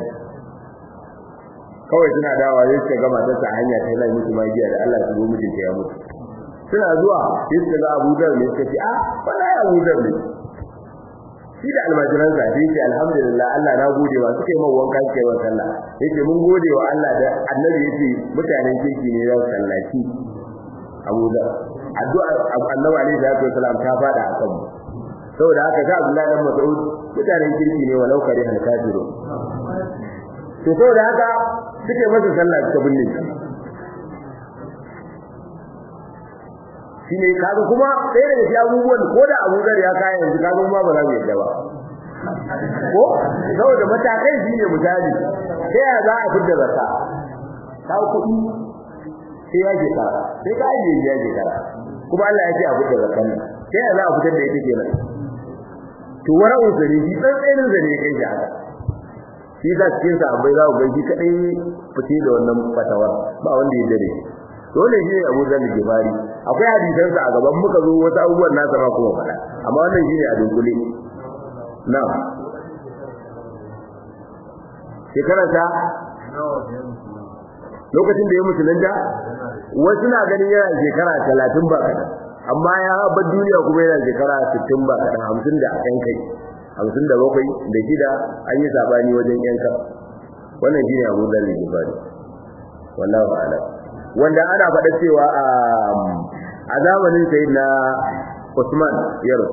kawai suna dawowa sai suka ga matarsa a hanya ta yi musu magiya da Allah su zo mijinta ya mutu suna zuwa sai suka ga Abu Dawud ne suka ce ah wallahi Abu Dawud ne shi da almajiran sa sai ce alhamdulillah Allah na gode wa suka yi mawa wanka suka yi wa sallah yace mun gode wa Allah da annabi yace mutanen kirki ne za su sallaci Abu Dawud addu'a annabi alaihi salatu wasalam ta fada a kanmu saboda haka ga Abdullahi dan Mas'ud mutanen kirki ne walau kare hal kafiru to saboda haka suke masa sallah suka binne shi shine kaga kuma sai daga shi abubuwan ko da Abu Dhar ya kai yanzu kaga kuma ba za mu yadda ba ko saboda matakai shine misali sai ya za a fitar zakka ka kuɗi sai ya je ka sai ka yi ya je ka kuma Allah ya ce a fitar zakka sai ya za a fitar da ita kenan to wara'u zari shi tsantsainin zari kai shi haka shi da cikin sa abai za ku ga shi kadai fice da wannan fatawar ba wanda ya dare dole shi Abu Dharr Gifari akwai hadisan sa a gaban muka zo wasu abubuwan nasa ba kuma fada amma wannan shine a dunkule na'am shekara ta lokacin da ya musulunta wasu na ganin yana shekara talatin ba kada amma ya bar duniya kuma yana shekara sittin ba kada hamsin da akan kai hamsin da bakwai da shida an yi sabani wajen yanka wannan shine Abu Dharr Gifari wallahi a'lam wanda ana faɗa cewa a zamanin sayyidina Usman yaro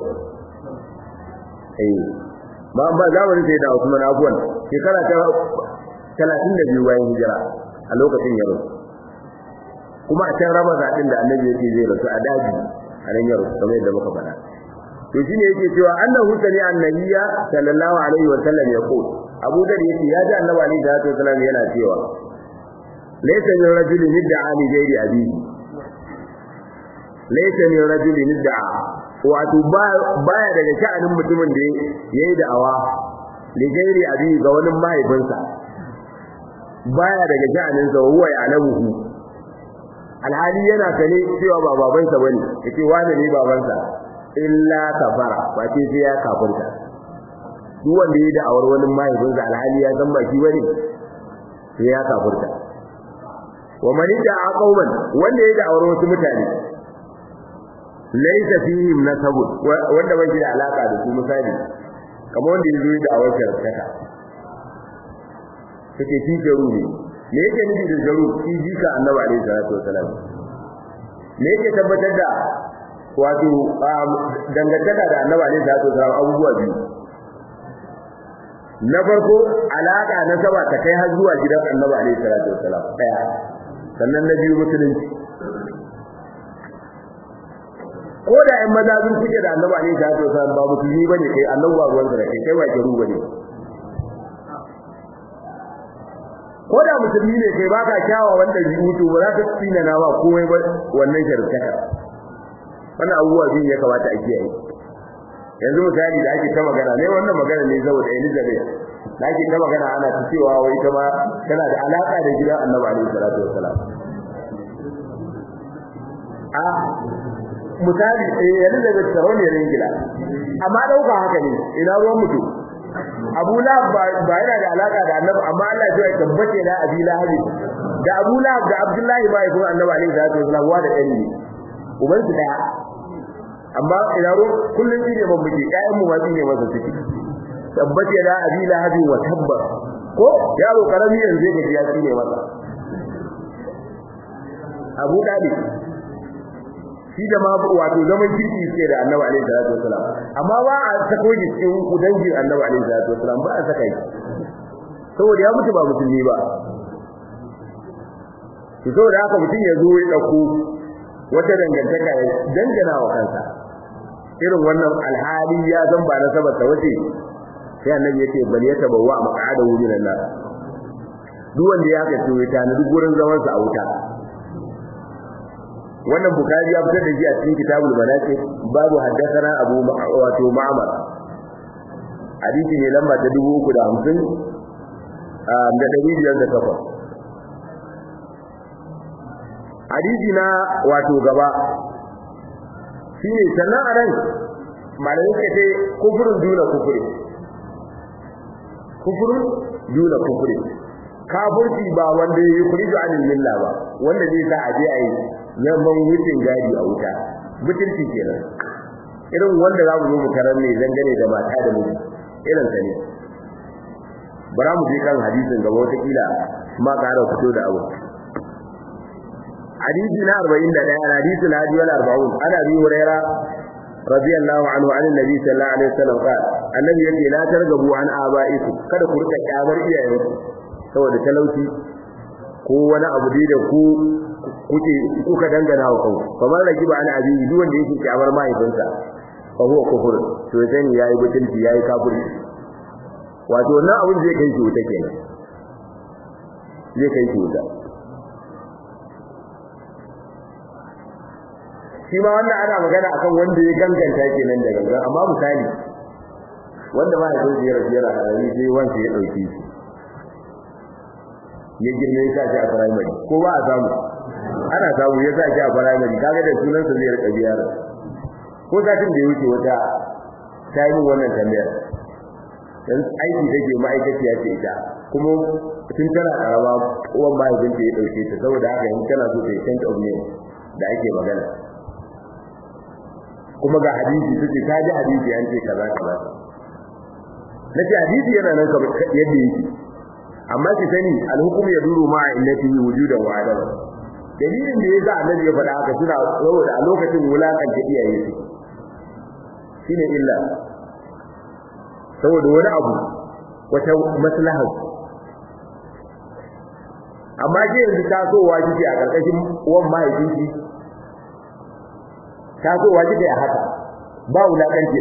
eh ba ba zamanin sayyidina Usman abuwan shekara ta talatin da biyu bayan hijira a lokacin yaro kuma a can Ramadan din da Annabi yake zai rasu a daji a nan yaro kamar yadda muka faɗa to shine yake cewa annahu sani annabiyya sallallahu alaihi wa sallam yaqul Abu Dharr yace ya ji Annabi alaihi salatu wasallam yana cewa laysa min rajulin yad'a li ghairi abihi laysa min rajulin yad'a wato baya daga sha'anin mutumin da yayi da'awa li ghairi abihi ga wani mahaifinsa baya daga sha'anin sa huwa ya'lamuhu alhali yana kane cewa ba babansa bane yace wani ne babansa illa kafara wace sai ya kafirta duk wanda yayi da'awar wani mahaifinsa alhali ya san baki bane sai ya kafirta wa man da'a qauman wanda yayi da'awar wasu mutane laysa fihim nasab wanda bai da alaka da su misali kamar wanda yayi da'awar shirka take shi jaru ne me yake nufi da jaru shi jika annabi alaihi salatu wasalam me yake tabbatar da wato dangantaka da annabi alaihi salatu wasalam abubuwa biyu na farko alaka na saba ta kai har zuwa gidan annabi alaihi salatu wasalam daya sannan na biyu musulunci ko da ɗan maza sun kuke da annabi alaihi salatu wasalam ba musulmi bane kai annabi ba ruwan da kai kai ba jaru bane ko da musulmi ne kai baka kyawa wanda biyu to ba za ka tsina na ba komai ba wannan shartaka wannan abubuwa biyu ya kamata a kiyaye yanzu misali da ake ta magana ne wannan magana ne saboda Elizabeth da ake ta magana ana ta cewa wai ta ma tana da alaka da gidan Annabi alaihi salatu wassalam a misali eh Elizabeth ta wani rin gida amma dauka haka ne ina ruwan mutum Abu Lahab ba yana da alaka da Annabi amma Allah ya tabbace da Abi Lahab da Abu Lahab da Abdullahi bai ko Annabi alaihi salatu wasallam wa da ɗan ne uban su daya amma ina ro kullun shi ne babbuke ƴaƴan mu ma ne masa ciki tabbace da Abi Lahab wa tabba ko yaro karami yanzu ga ya tsine masa Abu Dalib shi da ma wato zaman kirki suke da annabi alaihi salatu wasalam amma ba a sako shi cikin dangin annabi alaihi salatu wasalam ba a saka shi saboda ya mutu ba musulmi ba to saboda haka mutum ya zo ya dauko wata dangantaka ya dangana wa kansa irin wannan alhali ya zan ba na sabata wace sai annabi yace bal yatabawwa maq'adahu minan nar duk wanda ya haka to ya tana duk gurin zaman sa a wuta wannan bukari ya fitar da shi a cikin kitabul manaqib babu haddathana abu wato ma'mar hadisi ne lamba ta dubu uku da hamsin da dari biyar da takwas hadisi na wato gaba shine sannan a nan malamin ka ce kufurin duna kufuri kufurin duna kufuri kafirci ba wanda ya yi kuri da anil milla ba wanda zai sa a je a yi zaman wucin gadi a wuta butulci kenan irin wanda za mu zo mu tarar ne dangane da mata da miji irin sa ne bara mu je kan hadisin gaba wata kila ma ƙara fito da abu hadisi na arba'in da ɗaya hadisi na hadisi arba'un ana bi huraira radiyallahu anhu an annabi sallallahu alaihi wasallam qala annabi yake la targabu an aba'iku kada ku rika kyamar iyayenku saboda talauci ko wani abu da ku kuke kuka dangana wa kanku kamar raki ba ana abi duk wanda yake kyamar mahaifinsa fa huwa kufur to sai yayi butulci yayi kafirci wato wannan abun zai kai shi wuta kenan zai kai shi wuta shi ma wannan ana magana akan wanda ya ganganta kenan da gangan amma misali wanda mahaifinsa ya rasu yana karami sai wanda ya dauke shi ya girme ya sa shi a primary ko ba a samu ana samu ya sa shi a primary kaga da sunansa zai rika biya ko satin da ya wuce wata ta yi wannan tambayar dan aiki take ma'aikaciya ce ita kuma tun tana karama uwan mahaifinta ya dauke ta saboda haka in tana so ta yi change of name da ake magana kuma ga hadisi take ta ji hadisi an ce kaza kaza nace hadisi yana nan kamar yadda yake amma ki sani alhukum yaduru ma'a illati wujudan wa adam dalilin da yasa annabi ya faɗa haka suna saboda a lokacin wulakanta iyaye su shine illa saboda wani abu wata maslaha amma ke yanzu tasowa kike a karkashin uwan mahaifinki tasowa kike a haka ba wulakanci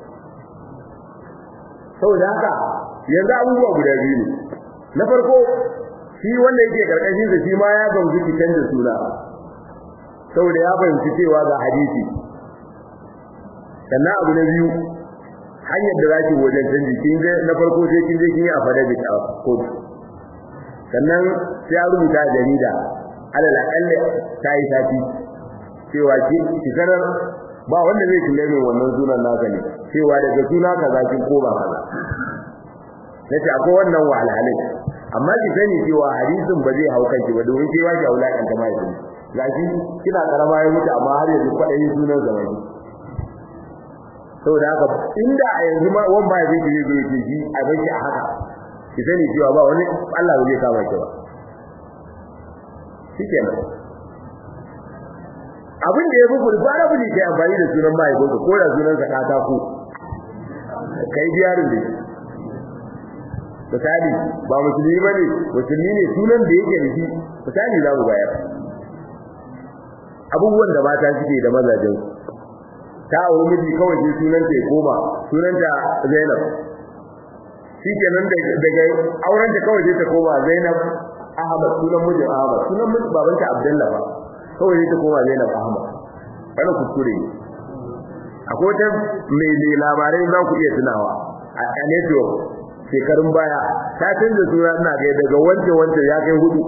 saboda haka yanzu abubuwa guda biyu ne na farko shi wanda yake karkashin sa shi ma ya gamsu ki canza suna saboda ya fahimci cewa ga hadisi sannan abu na biyu hanyar da zaki wajen canji kin je na farko sai kin je kin yi affidavit a court sannan sai ya rubuta jarida alal aqalla tayi sati cewa ki ki sanar ba wanda zai kille mai wannan sunan naka ne cewa daga suna kaza kin ko ba kaza nace akwai wannan wahalhalin amma ki sani cewa hadisin ba zai hauka ki ba domin cewa ki aulakan ta mai gashi kina karama ya mutu amma har yanzu kwadayin sunan zamani saboda haka inda a yanzu ma wan ba zai ji zai ji ji a bai a haka ki sani cewa ba wani Allah ba zai kama ki ba shikenan abin da ya fi fara buli kai amfani da sunan mai ko ko da sunan ka ta ku kai biyarin ne misali ba musulmi bane musulmi ne sunan da yake da shi misali za mu bayar abubuwan da mata suke da mazajen ta aure miji kawai sai sunan ta koma sunan ta Zainab shikenan daga auren ta kawai sai ta koma Zainab Ahmad sunan mijin Ahmad sunan mijin babanta Abdullah ba kawai sai ta koma Zainab Ahmad kana kuskure akwai ta mai labarai za ku iya tunawa a network shekarun baya ta canza suna ina ga daga wance wance ya kai hudu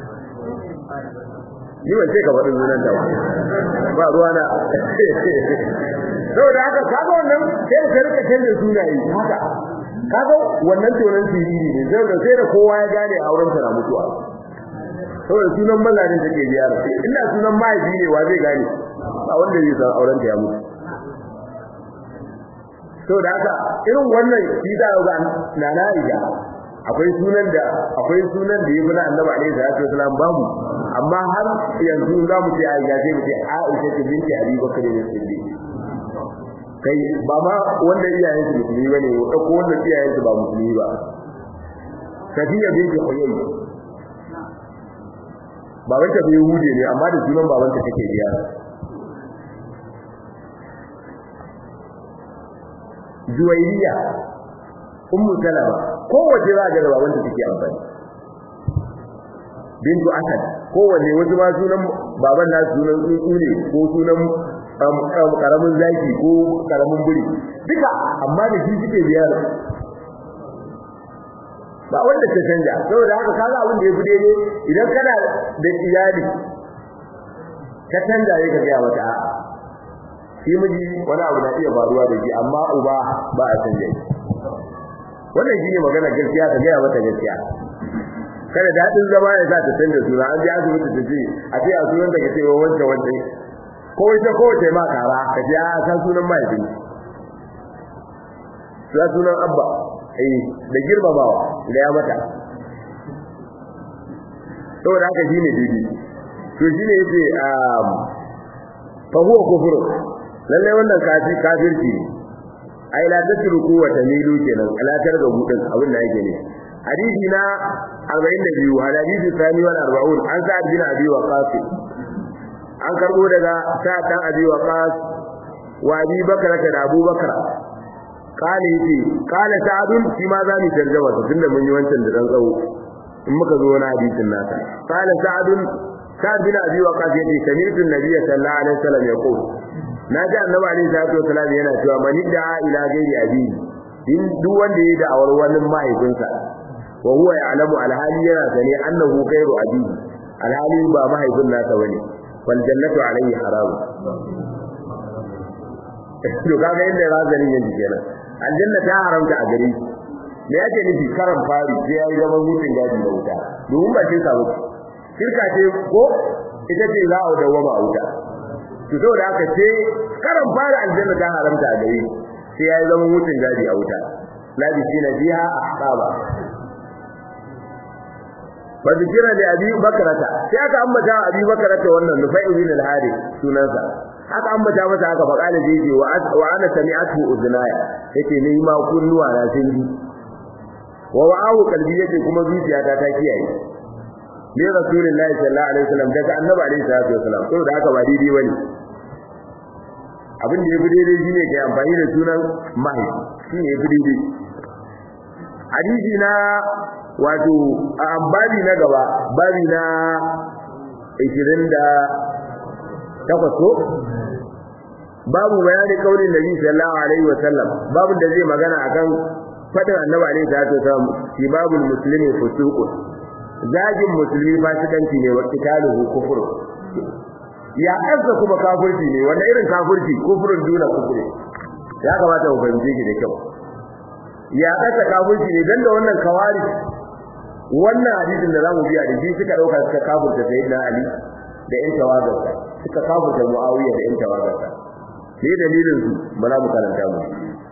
ni ban ce ka faɗin sunan da ba ruwa na saboda haka kaga wannan sai ka rika canza sunaye haka kaga wannan tonan siriri ne sai da sai da kowa ya gane auren sa na mutuwa saboda sunan mazarin take biyar ina sunan mahaifi ne wa zai gane ba wanda zai san auren ta ya mutu to da haka irin wannan shi da ga nana riga akwai sunan da akwai sunan da yafi na Annabi alaihi salatu wasallam babu amma har yanzu za mu ce Aisha sai mu ce Aisha ce binti Abi Bakr ne Siddiq kai ba ma wanda iyayen su musulmi bane ko ko wanda iyayen su ba musulmi ba Safiya binti Huyay babanta bai Yahudi ne amma da sunan babanta take biya Juwayriya Ummu Salama kowace za ga babanta take amfani bintu Asad kowanne wasu ma sunan baban na sunan tsuntsu ne ko sunan karamin zaki ko karamin buri duka amma da shi suke biyar ba wanda ta canja saboda haka kaga abin da yafi daidai idan kana da iyali ka canja yake ga mata shi miji wani abu na iya faruwa da shi amma uba ba a canja wannan shine magana gaskiya ka ga mata gaskiya kada dadin zama ya sa ta canja suna an ji asibiti ta ce a ce a sunan da ke cewa wancan wancan ko ita ko ta ma kara ka ji a san sunan mahaifi sai sunan abba eh da girmamawa da ya mata saboda haka shine didi to shine yace um fa huwa kufru lalle wannan kafi kafirci ai la tatruku wa tamilu kenan ala targa gudun abin da yake ne hadisi na arba'in da biyu hadisi sani wal arba'un an sa'ad bin abi waqas an karbo daga sa'ad dan abi waqas wa abi bakra da abu bakra kale yace kala sa'adun shi ma zamu tarjuma tunda mun yi wancan da dan tsawo in muka zo wani hadisin nasa kala sa'adun sa'ad bin abi waqas yace sami'tu an-nabiy sallallahu alaihi wasallam yaqul naji annabi alaihi salatu wasallam yana cewa man da'a ila ghairi abi in duk wanda yayi da'awar wani mahaifinsa wa huwa ya'lamu al-hali yana sani annahu ghairu abi al-hali ba mahaifin nasa bane wal jannatu alaihi haram to kaga inda razanin yake kenan aljanna ta haramta a gare shi me yake nufi karan fari sai yayi zaman hutun gadi da wuta domin ba shirka ba shirka ce ko ita ce za a dawo ma wuta to saboda haka ce karan fari aljanna ta haramta a gare sai yayi zaman hutun gadi a wuta labisina biha ahqaba fa zikira da abi bakrata sai aka ambata abi bakrata wannan nufai bin al-harith sunansa aka ambata masa aka faɗa da jeje wa ana sami'atu udnaya yake ni ma kunnuwa na sun ji wa wa'ahu qalbi yake kuma zuciyata ta kiyaye ne rasulullahi sallallahu alaihi wasallam daga annabi alaihi salatu wasallam to da haka ba daidai bane abin da yafi daidai shine kai amfani da sunan mahaifi shine yafi daidai hadisi na wato a babi na gaba babi na ishirin da takwas ko babu bayani kaulin nabi sallallahu alaihi wasallam babu da zai magana akan fadin annabi alaihi salatu wasallam shi babul muslimi fusuqun zagin musulmi fasikanci ne wa qitaluhu kufr ya azza kuma kafirci ne wannan irin kafirci kufrun duna kufri ya kamata mu fahimce shi da kyau ya azza kafirci ne dan da wannan kawari wannan hadisin da zamu biya da shi suka dauka suka kafirta sayyidina ali da yan tawagarsa suka kafirta muawiya da yan tawagarsa sai dalilin su bala mu karanta mu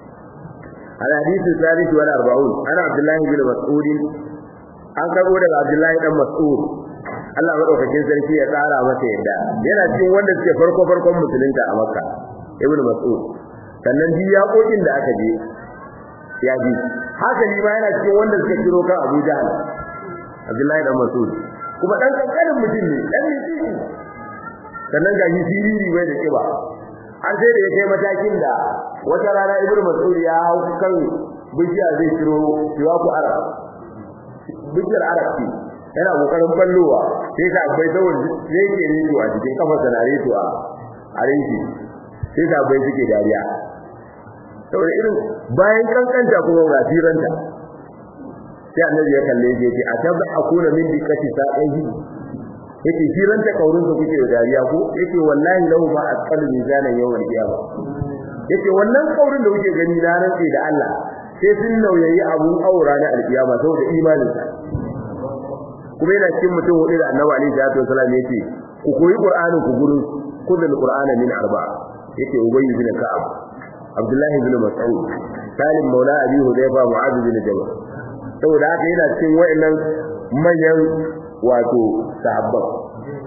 al hadith al-thalith wal arba'un ana abdullah bin mas'ud an karbo daga abdullah dan mas'ud Allah madaukakin sarki ya tsara masa yadda yana cikin wanda suke farko farkon musulunta a makka ibnu mas'ud sannan ji yaƙoƙin da aka je ya ji haka ni ma yana cikin wanda suka kiro kan Abu Jahl Abdullahi dan Mas'ud kuma dan kankanin mutum ne dan miji sannan ga shi siriri bai da kiba an sai da ya kai matakin da wata rana Ibnu Mas'ud ya hau kan bishiya zai kiro siwaku Arab bishiyar Arab ce yana kokarin ballowa sai ta bai dawon ne ke ni to a cikin kafar sanare to a arinki sai ta bai suke dariya saboda irin bayan kankanta kuma gafiranta sai annabi ya kalle shi yace atabba akuna min dikati sa'ihi yace firanta kaurin da kuke dariya ko yace wallahi lahu ma asqalu mizanan yawmal qiyamah yace wannan kaurin da kuke gani na rantsi da Allah sai sun nauyayi abun aura na alkiyama saboda imanin sa kuma yana cikin mutum hudu da annabi alaihi salatu wasallam yace ku koyi qur'ani ku gurin kudul qur'ana min arba'a yace ubayy bin ka'ab abdullahi bin mas'ud salim maula abi hudayfa mu'adh bin jabal saboda haka yana cikin wayannan manyan wato sahabban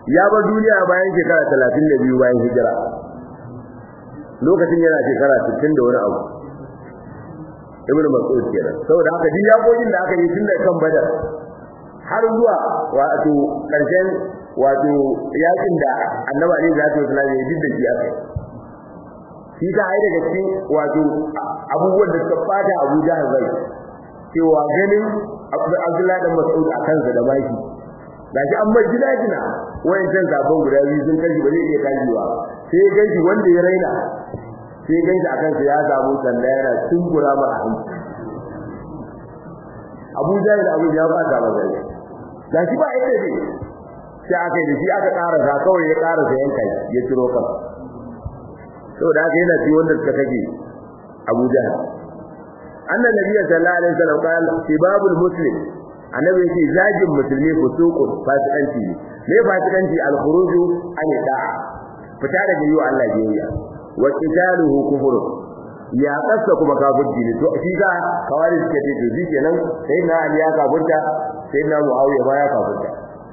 ya bar duniya bayan shekara talatin da biyu bayan hijira lokacin yana shekara sittin da wani abu ibnu mas'ud kenan saboda haka duk yakokin da aka yi tun da kan badar har zuwa wato karshen wato yakin da annabi alaihi salatu wasallam ya yi da shi aka shi ka ai daga cikin wato abubuwan da suka fada Abu Jahl bai cewa ganin Abdullah dan Mas'ud akan sa da baki gashi an bar gida gina wayancan zaben guda biyu sun kashi ba zai iya kajiwa sai ganshi wanda ya raina sai ganshi akan sa ya samu sanda yana tumbura ma hanci Abu Jahl Abu ya ba da bazai gashi ba yake ne sai aka yi shi aka ƙara sa kawai ya ƙara sa yanka ya ciro kan saboda haka yana ci wanda suka kage Abu Jahl anna nabiyyu sallallahu alaihi wasallam qala sibabul muslim annabi yake zagin musulmi fusuqun fasikanci ne fasikanci al-khuruju an da'a fita daga yiwa Allah biyayya wa qitaluhu kufur ya kasa kuma kafirci ne to shi ga kawari suke ce to shi kenan sai na Ali ya kafirta sai na Muawiya ba ya kafirta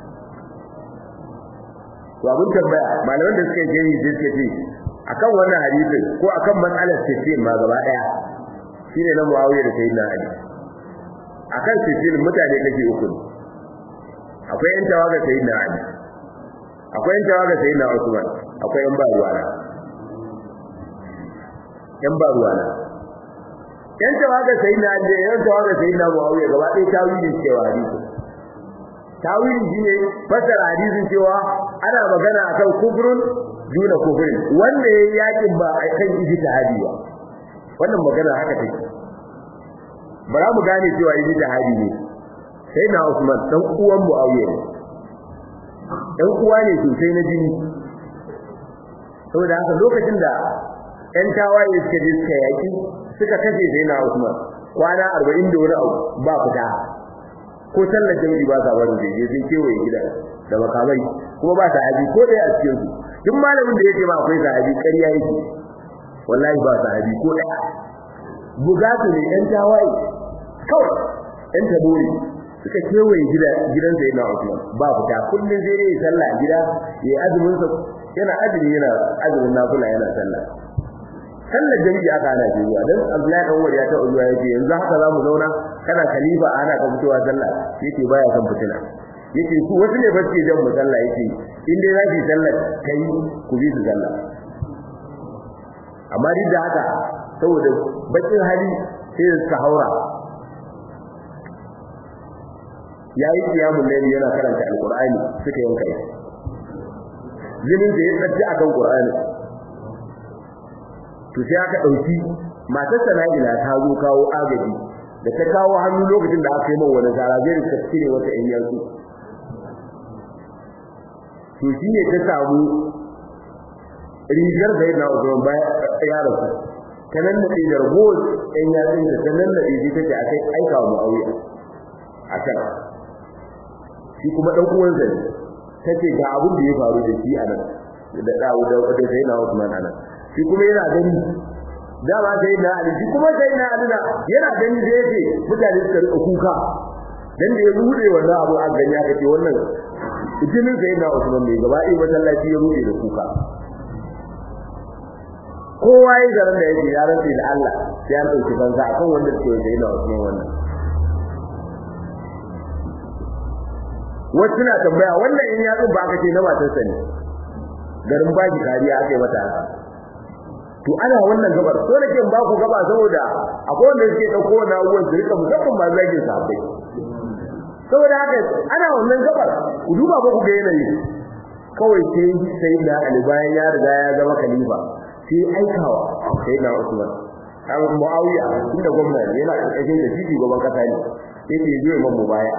to abin tambaya malaman da suke gani da suke ce akan wannan hadisin ko akan matsalar tafsir ma gaba daya shine na Muawiya da sayyidina Ali akan tafsir mutane kake uku akwai yan tawaga sayyidina Ali akwai yan tawaga sayyidina Usman akwai yan baruwana yan baruwana yan tawaga sayyidina Ali yan tawaga sayyidina Muawiya gaba daya tawilin cewa hadisi tawilin shine fasara hadisin cewa ana magana akan kufrun duna kufrin wanda yayi yakin ba a kan ijtihadi ba wannan magana haka take bara mu gane cewa ijtihadi ne sai na Usman dan uwan Muawiya ne dan uwa ne sosai na jini saboda haka lokacin da ɗan tawaye suka je suka yaki suka kace sai na Usman kwana arba'in da wani abu ba fita ko sallar jami'i ba sa bari je sai kewaye gidan da makamai kuma ba ta haji ko dai a cikin su duk malamin da yake ma akwai sahabi ƙarya yake wallahi ba sahabi ko daya bugatu ne ɗan tawaye kawai ɗan tabori suka kewaye gida gidan da yana Usman ba fita kullun zai yi sallah gida yayi azumin sa yana azumi yana azumin nafila yana sallah sallar jami'i aka ana jiya dan Abdullahi dan Umar ya ta uwa yake yanzu haka zamu zauna kana khalifa ana ka fitowa sallah yake baya kan fitina yake ku wasu ne ba suke jan musalla yake in dai zaki sallar kai ku bi su sallah amma duk da haka saboda bakin hali sai suka haura yayi kiyamul layl yana karanta alqur'ani suka yanka shi jinin da ya tsaci akan qur'ani to sai aka dauki matar Sana'ila ta zo kawo agaji da ta kawo hannu lokacin da aka yi mawa wani zara zai rika cire wata ɗan yanzu to shi ne ta samu rigar da yana wajen bayan yaron sa ta nan da ɗigar gol ɗan yatsun da ta nan da ɗigar take a kai aika wa Muawiya a kan shi kuma ɗan uwansa ne ta ce ga abin da ya faru da shi a nan da ɗawo da wata sai na Usman a nan shi kuma yana gani dama sai na Ali shi kuma sai na Ali yana gani da yake mutane suka rika kuka dan da ya rude wannan abu a gani aka ce wannan jinin sai na Usman ne gaba ɗaya masallaci ya rude da kuka kowa ya garin da yake ya rantsi da Allah sai an dauki banza akan wanda ke sai na Usman wannan wacce na tambaya wannan in ya tsuba aka ce na matarsa ne garin baki kariya aka yi mata haka to ana wannan gabar so nake ba ku gaba saboda akwai wanda suke dauko na uwan su rika musamman ma zagin sahabbai saboda haka ana wannan gabar ku duba ba ku ga yanayi kawai sai sai da Ali bayan ya riga ya zama khalifa sai aikawa sai da Usman har Muawiya inda gwamnati yana cikin da shi gaban kasa ne yake yi mai mubaya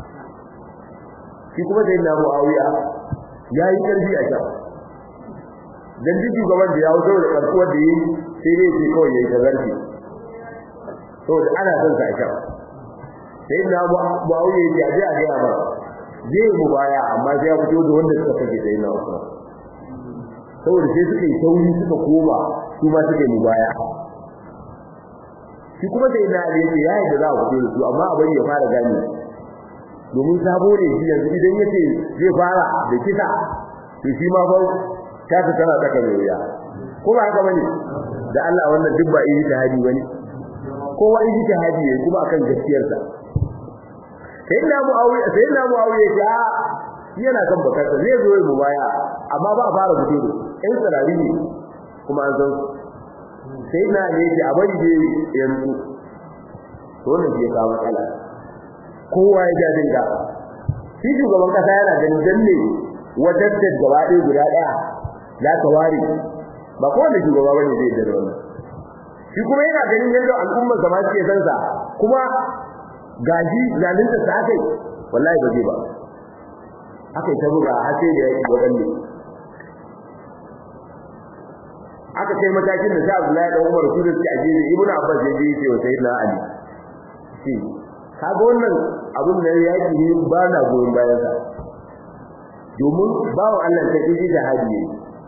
shi kuma sai da Muawiya yayi karfi a can dan duk shugaban da ya wuce da karkuwa da yi sai dai sai kawai yayi tazarci to ana son sa aka sai na Muawiya ya ji a ga ba zai mu baya amma sai ya fito da wanda suka kake sai na Usman saboda sai suka yi sauri suka koma su ma suka yi baya shi kuma sai na Ali ya yi da za a fito da su amma abin ya fara gani domin sabo ne shi yanzu idan yace zai fara da kisa to shi ma fa ta ta tana tsaka da wuya ko ba haka bane da Allah wannan duk ba yi tahadi bane kowa yi tahadi ne kuma akan gaskiyar sa sayyidina muawiya sayyidina muawiya ya yana kan bakarsa zai zo mu baya amma ba fara fito in sarari ne kuma an san sayyidina ne ya abari da yanzu to wannan ke kawo matsala kowa ya ja dinga shi shugaban kasa yana ganin danne wajen da gaba ɗaya guda ɗaya za ka ware ba kowane shugaba bane zai da wannan shi kuma yana ganin yadda al'umma zama suke san sa kuma gaji zalunta sa kai wallahi ba zai ba aka yi ta buga har sai da yake wadanne aka kai matakin da sai Abdullahi da Umar su da suke ajiye Ibn Abbas ya je ce wa Sayyidina Ali shi kaga wannan abun da yake yi ba na goyon bayan sa domin bawo Allah ta yi da hadiye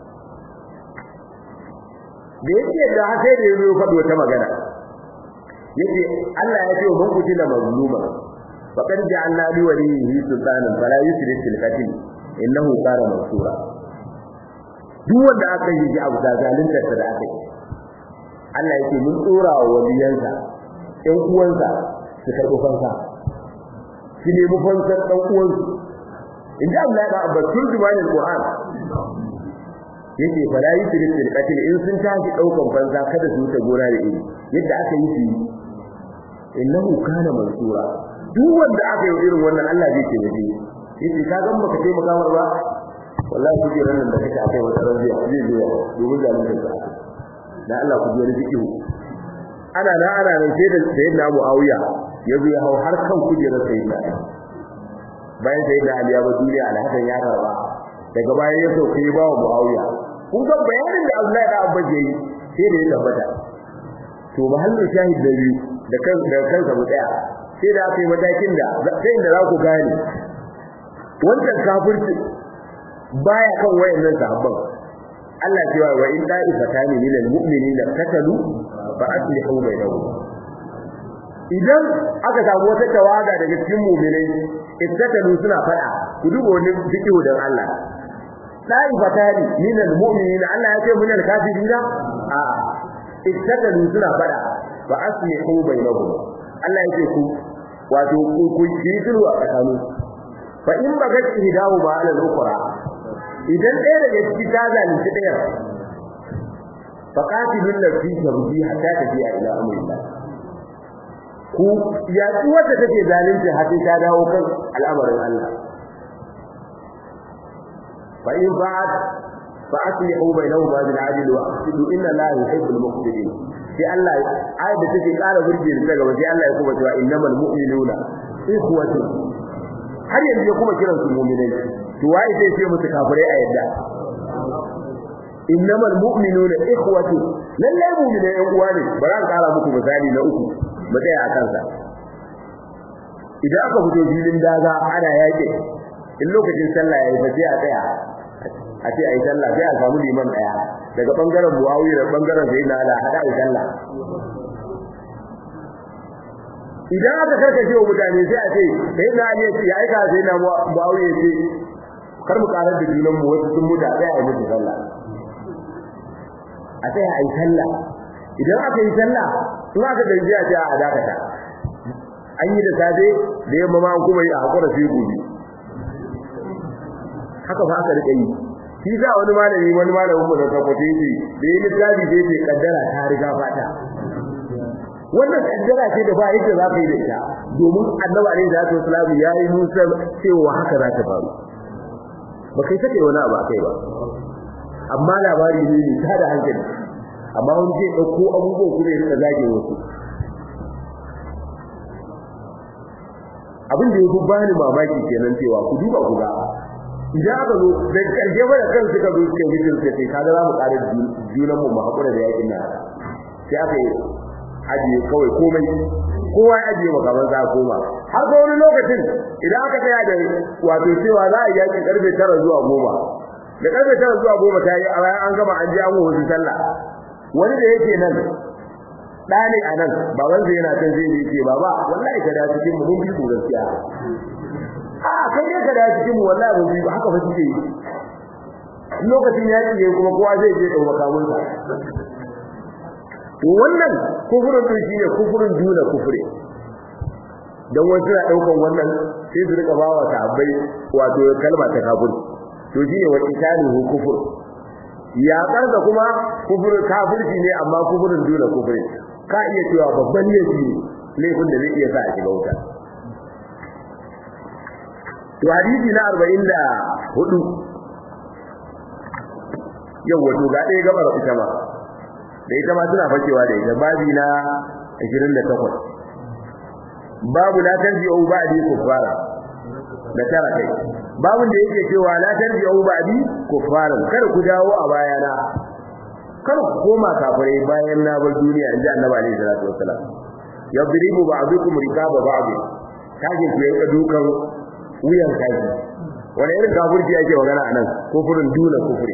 da yake da sai da yazo faɗi wata magana yace Allah ya ce wa man kutila mazluma faqad ja'alna li waliyhi sultanan fala yusrif fil qatl innahu kana mansura duk wanda aka yi abu da zalunta da aka yi Allah yake mun tsora wa waliyansa ɗan uwansa su karɓi fansa shi ne mu fansa ɗan uwansu inda Allah ya ba turjumanin Qur'an yake fala yusrif fil qatl in sun tashi daukan fansa kada su ta gora da iri yadda aka yi shi innahu kana mansura duk wanda aka yi irin wannan Allah zai ce miji yace ka ga maka kai makamar ba wallahi kuje ran da kake akai wata ran zai zai zo domin zalunta ka dan Allah ku ji rikiyo ana na ana nan sai da sayyidina Muawiya yazo ya hau har kan kujerar sayyidina bayan sayyidina Ali ya ba duniya alhakan ya karba daga bayan ya sauke ya bawa Muawiya kun ga bayanin da Abdullahi da Abbas yayi sai da ya tabbata to mahallin shahid da biyu da kan da kansa mu tsaya sai da aka yi matakin da sai inda za ku gane wannan kafirci baya kan wayannan sahabban Allah cewa wa in da'ifatani minal mu'minina takalu fa aslihu bainahum idan aka samu wata tawaga daga cikin mu'minai ittakalu suna fada ku duba wannan fiqhu dan Allah da'ifatani minal mu'minina Allah ya ce minal kafirina a ittakalu suna fada fa aslihu bainahum Allah yake ku wato ku ku yi sulhu a tsakanin fa in bagat hidahu ba ala al-ukhra idan ɗaya daga cikin ta zalunci ɗaya fa qatilul lati tabghi hatta tafi'a ila amrillah ku ya wanda take zalunci har ta dawo kan al'amarin Allah fa in ba'at fa aslihu bainahuma bil 'adl wa aqsidu inna Allaha yuhibbul muqsitin sai Allah ayat da take ƙara burge da gaba sai Allah ya kuma cewa innamal mu'minuna ikhwatun har yanzu kuma kiran su mu'minai to wai sai ce musu kafirai a yadda innamal mu'minuna ikhwatu lallai mu'minai ɗan uwa ne bara an ƙara muku misali na uku mu tsaya a kansa idan aka fito filin daga ana yaƙi in lokacin sallah yayi ba sai a tsaya a ce ayi sallah sai a samu liman daya daga bangaren Muawiya da bangaren Zainab ala hada ayi sallah idan aka karkace wa mutane sai a ce Zainab Ali ya ce ya aika Zainab Muawiya ya ce kar mu karar da junan mu wasu sun muda sai ayi musu sallah a sai ayi sallah idan aka yi sallah in aka gaji a ce a dakata an yi da safe da yamma ma kuma yi a hakura sai gobe haka ba aka rike yi shi za wani malami wani malamin mu da tabbata yake da yi misali da yake kaddara ta riga fata wannan kaddara ce da ba yadda za ka yi da ita domin annabi alaihi salatu wasallam ya yi musa cewa haka za ta faru ba kai take wani abu akai ba amma labari ne ne ta da hankali amma wani zai dauko abubuwan kuma ya rika zage wasu abin da ya fi bani mamaki kenan cewa ku duba ku ga idan aka zo da karshe ba da kan suka zo cikin hijir sai sai kaga za mu ƙara junan mu mu hakura da yakin nan sai aka yi ajiye kawai komai kowa ya ajiye makaman za a koma har ga wani lokacin idan aka tsaya da wato cewa za a yi yakin karfe tara zuwa goma da karfe tara zuwa goma ta yi a bayan an gama an ji an wuce sallah wani da yake nan dane anan baban zai yana kan zai ce baba wallahi ka da cikin mu mun bi ku gaskiya a kai ne ka da cikin mu wallahi mun bi haka ba kike yi lokacin yaki ne kuma kowa zai je dauka kamunsa wannan kufurin din shine kufurin duna kufure dan wasu na daukan wannan sai su rika bawa sahabbai wato kalma ta kafir to shine wa italihu kufur ya karda kuma kufur kafirci ne amma kufurin duna kufure ka iya cewa babban laifi ne laifin da zai iya sa a shiga wuta to hadisi na arba'in da hudu yau wato ga ɗaya gabar ita ma da ita ma suna fakewa da ita babi na ashirin da takwas babu la tarji'u ba'di kuffara da tara kai babun da yake cewa la tarji'u ba'di kuffara kar ku dawo a bayana kar ku koma kafirai bayan na bar duniya inji annabi alaihi salatu wassalam yadribu ba'dukum rikaba ba'd kaje ku yanka dukan wuyan kaji wani irin kafirci yake magana anan kufurin duna kufuri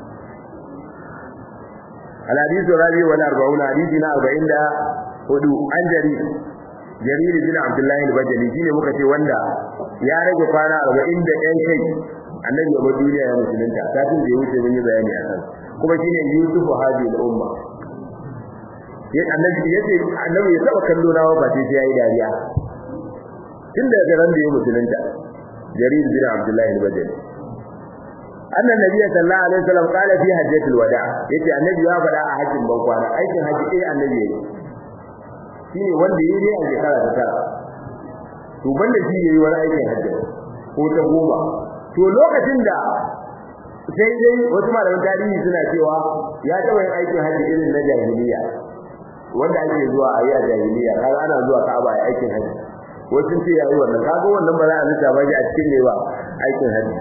الحديث الرابع والأربعون حديثنا أربعين دا هدو عن جرير جرير بن عبد الله البجلي شيني مكتي وندا يا رجل فانا أربعين دا أي شيء النبي أبو الدنيا يا مسلمين تاتين دي وجه من يبياني أسان كما شيني يوسف هذه الأمة النبي يتي النبي يسبب كلنا وباتي في أي داريا تند يترن دي مسلمين جرير بن عبد الله البجلي أن النبي صلى الله عليه وسلم قال في حجة الوداع يتي النبي يا فدا حج بنقوانا أي حج إيه النبي shine wanda yayi a shekara ta tara to banda shi yayi wani aikin hajji ko ta goma to lokacin da sai dai wasu malaman tarihi suna cewa ya taba yin aikin hajji irin na jahiliya wanda ake zuwa a yi a jahiliya kaga ana zuwa Ka'aba a aikin hajji wasu ce yayi wannan kaga wannan ba za a zuta ba a cikin ne ba aikin hajji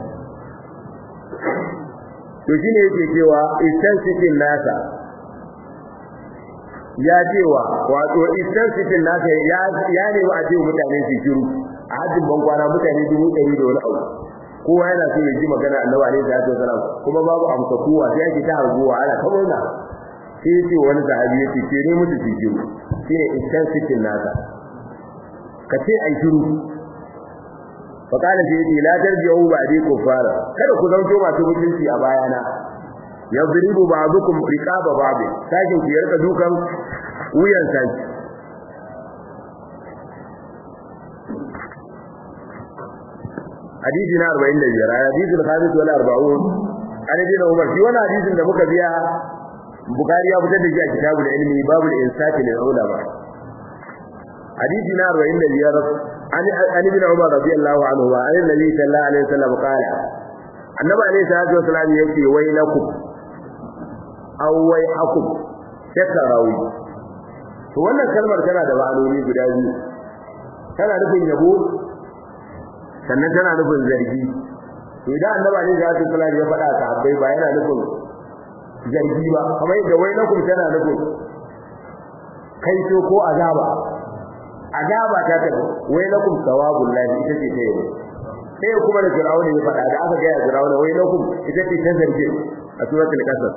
to shine yake cewa istansitin nasa ya cewa wato istansitin nasa ya ya ne wa aje mutane su shiru a hajjin bankwana mutane dubu ɗari da wani abu kowa yana so ya ji magana Annabi alaihi salatu wasalam kuma babu amsa kowa sai ake ta harbuwa ana kamona sai yace wani sahabi yace ke ne mutu su shiru shine istansitin nasa kace ai shiru fakala sai yace la tarji'u ba'di kuffara kada ku zanto masu mutunci a bayana yadribu ba'dukum riqaba ba'd sakin ku yarka dukan wuyan saki hadisi na arba'in da biyar hadisi al-khamis wal arba'un hadisi na Umar shi wannan hadisin da muka biya Bukhari ya fitar da shi a kitabul ilmi babul insati lil ulama hadisi na arba'in da biyar عن عن ابن عمر رضي الله عنهما عن النبي صلى الله عليه وسلم قال النبي عليه الصلاه والسلام يقول ويلكم او ويحكم takarawi to wannan kalmar tana da ma'anoni guda biyu tana nufin yabo sannan tana nufin zargi to idan annabi alaihi salatu wasallam ya faɗa sahabbai ba yana nufin zargi ba kamar yadda wailakum tana nufin kaito ko azaba azaba ta ta wailakum sawabullahi ita ce ta yabo sai kuma da Fir'auna ya faɗa da aka ga Fir'auna wailakum ita ce ta zargi a suratul qasas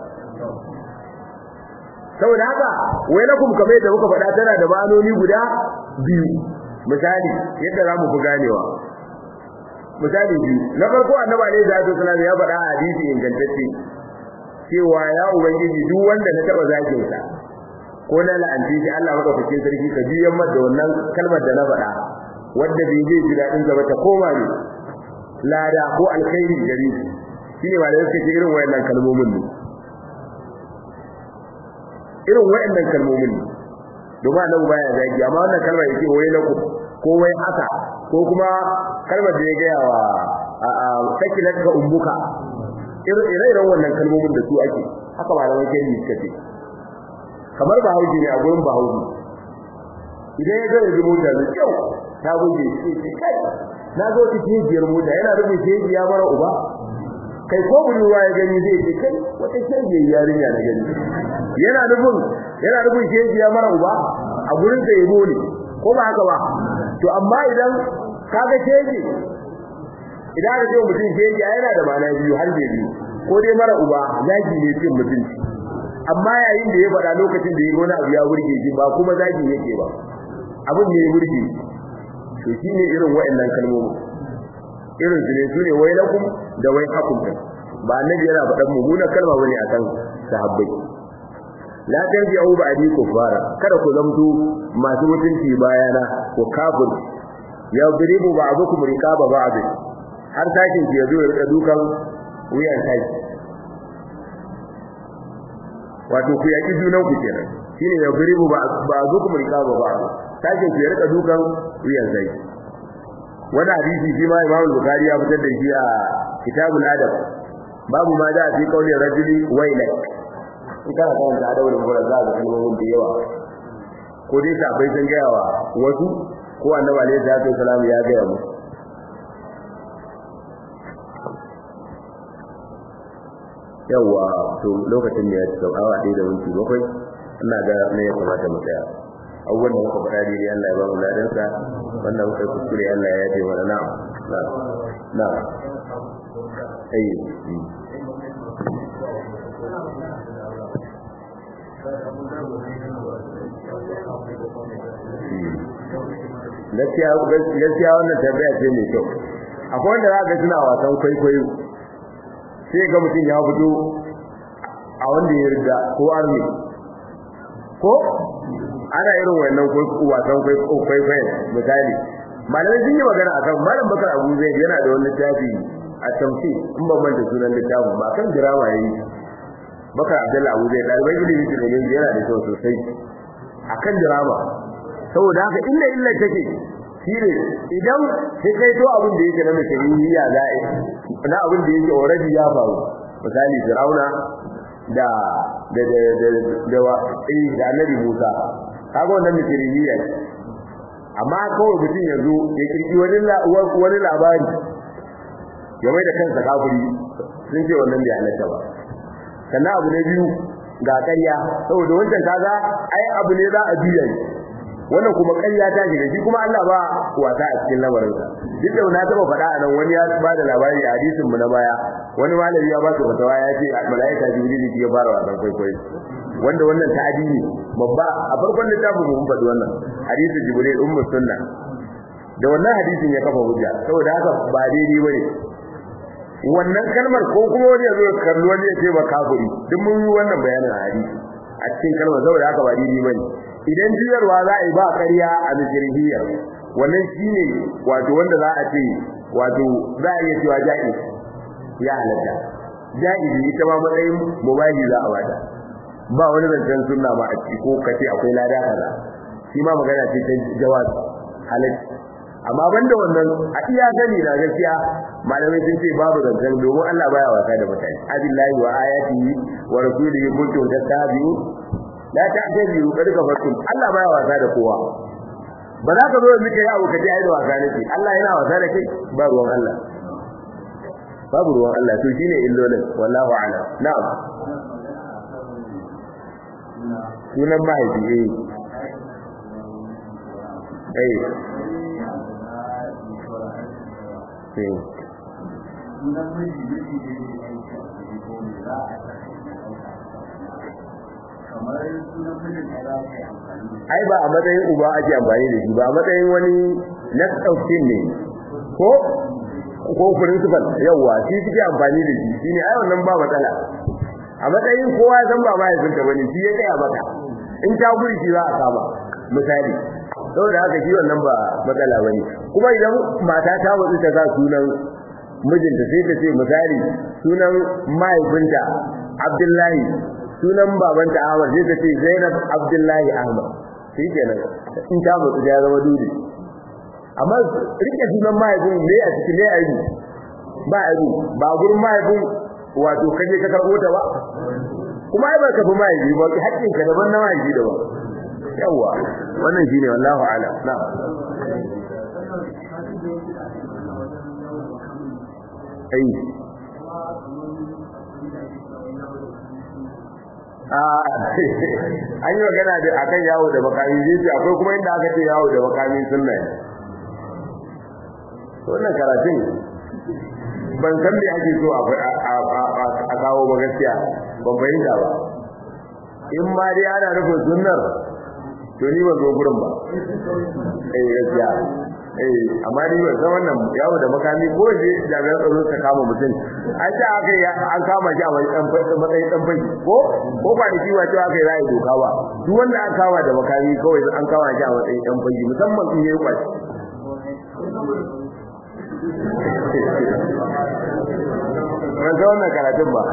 saboda haka wailakum kamar yadda muka faɗa tana da ma'anoni guda biyu misali yadda zamu fi ganewa misali biyu na farko annabi alaihi salatu wasallam ya faɗa a hadisi ingantacce cewa ya ubangiji duk wanda na taba zakin sa ko na la'anci shi Allah madaukakin sarki ka biyan masa wannan kalmar da na faɗa wanda bai zai ji dadin gaba ta koma ne lada ko alkhairi gare shi shine ba da yake irin wayannan kalmomin ne irin wayannan kalmomin ne domin annabi baya zagi amma wannan kalmar yake wai na ku ko wai haka ko kuma kalmar da ya ga yawa a sakilat ga ummuka ire-iren wannan kalmomin da su ake haka malaman kai ne suka ce kamar ba hauji ne a gurin ba hauji idan ya ga mota da kyau ta goge shi kai na zo ta jijiyar mota yana rubuce jijiya mara uba kai ko budurwa ya gani zai ce kai wata shege yarinya na gani yana rubun yana rubun jijiya mara uba a gurin da yabo ne ko ba haka ba to amma idan kaga shege idan ka ce mutum shege yana da ma'ana biyu har da biyu ko dai mara uba zaki ne cin mutunci amma yayin da ya faɗa lokacin da ya gona abu ya burge shi ba kuma zaki yake ba abin ne ya burge to shine irin waɗannan kalmomi irin su ne su ne wai lakum da wai hakum ba annabi yana faɗan mummunar kalma bane akan sahabbai la tarji'u ba'di kufara kada ku zamto masu mutunci bayana ko kafir ya duribu ba'dukum riqaba ba'd har takin ki yazo ya rika dukan wuyan taki wato ku yaki junan ku kenan shine ya duribu ba'dukum riqaba ba'd takin ki ya rika dukan wuyan taki wannan hadisi shi ma Imam Bukhari ya fitar da shi a Kitabul Adab babu ma da fi kauli rajuli wailak in kana kan da adawar gura za ka kalmomin da yawa ko dai sabai sun ga yawa wasu ko annabi alaihi salatu wasalam ya ga mu yawa to lokacin da ya tsau awa ɗaya da minti bakwai ina ga ne ya kamata mu tsaya abubuwan da muka faɗa dai Allah ya ba mu ladansa wannan muka kuskure Allah ya yaje mana na'am na'am ai gaskiya gaskiya wannan tabbaya ce mai kyau akwai wanda za ka tuna wasan kwaikwayo sai ga mutum ya fito a wanda ya riga ko army ko ana irin wannan wasan kwaikwayo misali malamai sun yi magana akan malam Bakar Abu Zaid yana da wani littafi a tamsi in ban manta sunan littafin ba kan drama yayi Bakar Abdullah Abu Zaid dalibai ilimi da ne yana da kyau sosai akan drama saboda haka illa illa take shine idan sai kai to abin da yake na mutaniya za'i na abin da yake already ya faru misali Firauna da da da da da wa eh da Annabi Musa kaga wannan mutaniya amma kawai mutum yazo ya kirki wani wani labari ya mai da kansa kafiri sun ce wannan bai halatta ba sannan abu na biyu ga ƙarya saboda wancan kaga ai abu ne za a biya wannan kuma ƙarya ta shiga shi kuma Allah ba wasa a cikin lamarinsa duk da na taba faɗa anan wani ya ba da labari a hadisin mu na baya wani malami ya ba su fatawa ya ce malaika jibril ya fara wasan kwaikwayo wanda wannan ta'adi ne babba a farkon littafin mun faɗi wannan hadisin jibril ummu sunna da wannan hadisin ya kafa hujja saboda haka ba daidai bane wannan kalmar ko kuma wani yazo kallo wani ya ce ba kafiri duk mun yi wannan bayanin a hadisi a cikin kalmar saboda haka ba daidai bane idan jiyarwa za a yi ba ƙarya a mijirhiyar wannan shine wato wanda za a ce wato za a iya cewa ja'i ya halatta ja'i ita ma matsayin mubahi za a bada ba wani zancen sunna ba a ciki ko kace akwai lada kaza shi ma magana ce ta jawaz halatta amma banda wannan a iya gani na gaskiya malamai sun ce babu zancen domin Allah baya wasa da mutane abillahi wa ayatihi wa rasulihi kuntum tattabi'u la ta'tabiru kad kafartum Allah baya wasa da kowa ba za ka zo da kai abu kaje ai da wasa nake Allah yana wasa da kai ba ruwan Allah babu ruwan Allah to shine illolin wallahu a'lam na'am sunan mahaifi eh eh eh ai ba a matsayin uba ake amfani da shi ba a matsayin wani next of kin ne ko ko principal yawa shi suke amfani da shi shine ai wannan ba matsala a matsayin kowa san ba mai sun ta bane shi ya kai maka in ta guri shi za a kama misali saboda haka shi wannan ba matsala bane kuma idan mata ta wuce ta ga sunan mijinta sai ta ce misali sunan mahaifinta Abdullahi sunan babanta Ahmad sai ta ce Zainab Abdullahi Ahmad shikenan in ta mutu ya zama dole amma rike sunan mahaifin ne a cikin ne aibu ba aibu ba gurin mahaifin wato kaje ka karbo ta ba kuma ai ba ka fi mahaifi ba hakkin ka daban na mahaifi da ba yawa wannan shine wallahu a'lam na'am ai an yi magana da akan yawo da makami zai akwai kuma inda aka ce yawo da makami sunna wannan karatun ban san me ake so a kawo ba gaskiya ban fahimta ba in ma dai ana nufin sunnar to ni ba zo gurin ba eh gaskiya eh amma ni ba san wannan yawo da makami ko je jami'an tsaro ta kama mutum an ta aka yi an kama shi a matsayin dan bai ko ko ba da kiwa cewa aka yi ra'ayi doka ba duk wanda an kama da makami kawai an kama shi a matsayin dan bai musamman in yayi kwaci ba ga wannan karatun ba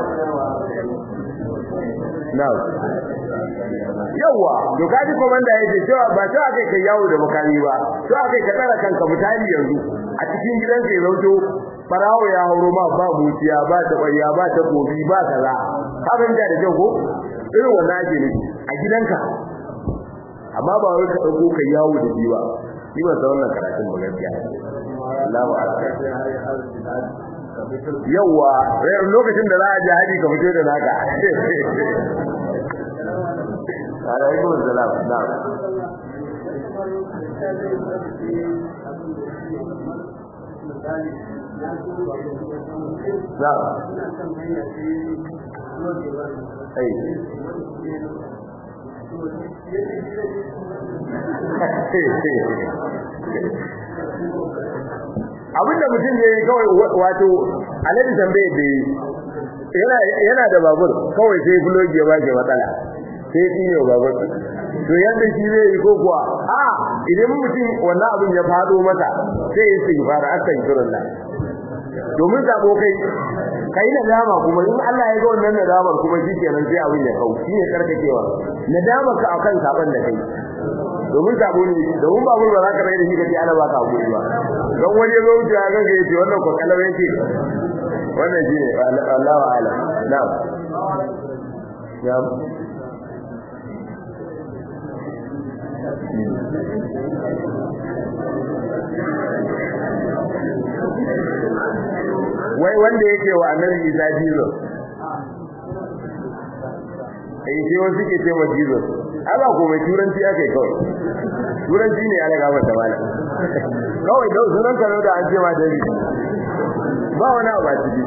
na'am yawa to kaji komanda yace cewa ba cewa kai kai yawo da makami ba cewa kai ka tsara kanka mutane yanzu a cikin gidanka ya zauto farawo ya hauro ma ba mutiya ba ta ƙwarya ba ta gobi ba kaza ka ban da kyau ko irin wannan ake ne a gidanka amma ba wai ka dauko kai yawo da shi ba ni ba san wannan karatun ba gaskiya Allahu akbar yawa lokacin da za a ji haji ka fito da naka alaikum salam na'am na'am ai abinda mutum ne kawai wato alaji tambaye da yana yana da babur kawai sai vlog ya bage matsala sai shi ne babur to yanda shi zai yi ko kuwa a idan mutum wannan abin ya fado mata sai ya istighfar akan kirullah domin sabo kai kai na dama kuma in Allah ya ga wannan nadamar kuma shikenan sai abin ya kau shi ne karkacewa nadamar ka akan saban da kai domin sabo ne domin babur ba za ka rai da shi kace ana baka hakuri ba dan wani ya zo ya ga ga yace wannan ko kalawa yake wannan shine Allahu a'lam na'am na'am wai wanda yake wa annabi Isa Jesus eh sai wasu ke ce wa Jesus aba ko mai turanci akai kawai turanci ne ana gaba da mala kawai da sunan ka da an ce ma dai ba wani abu a ciki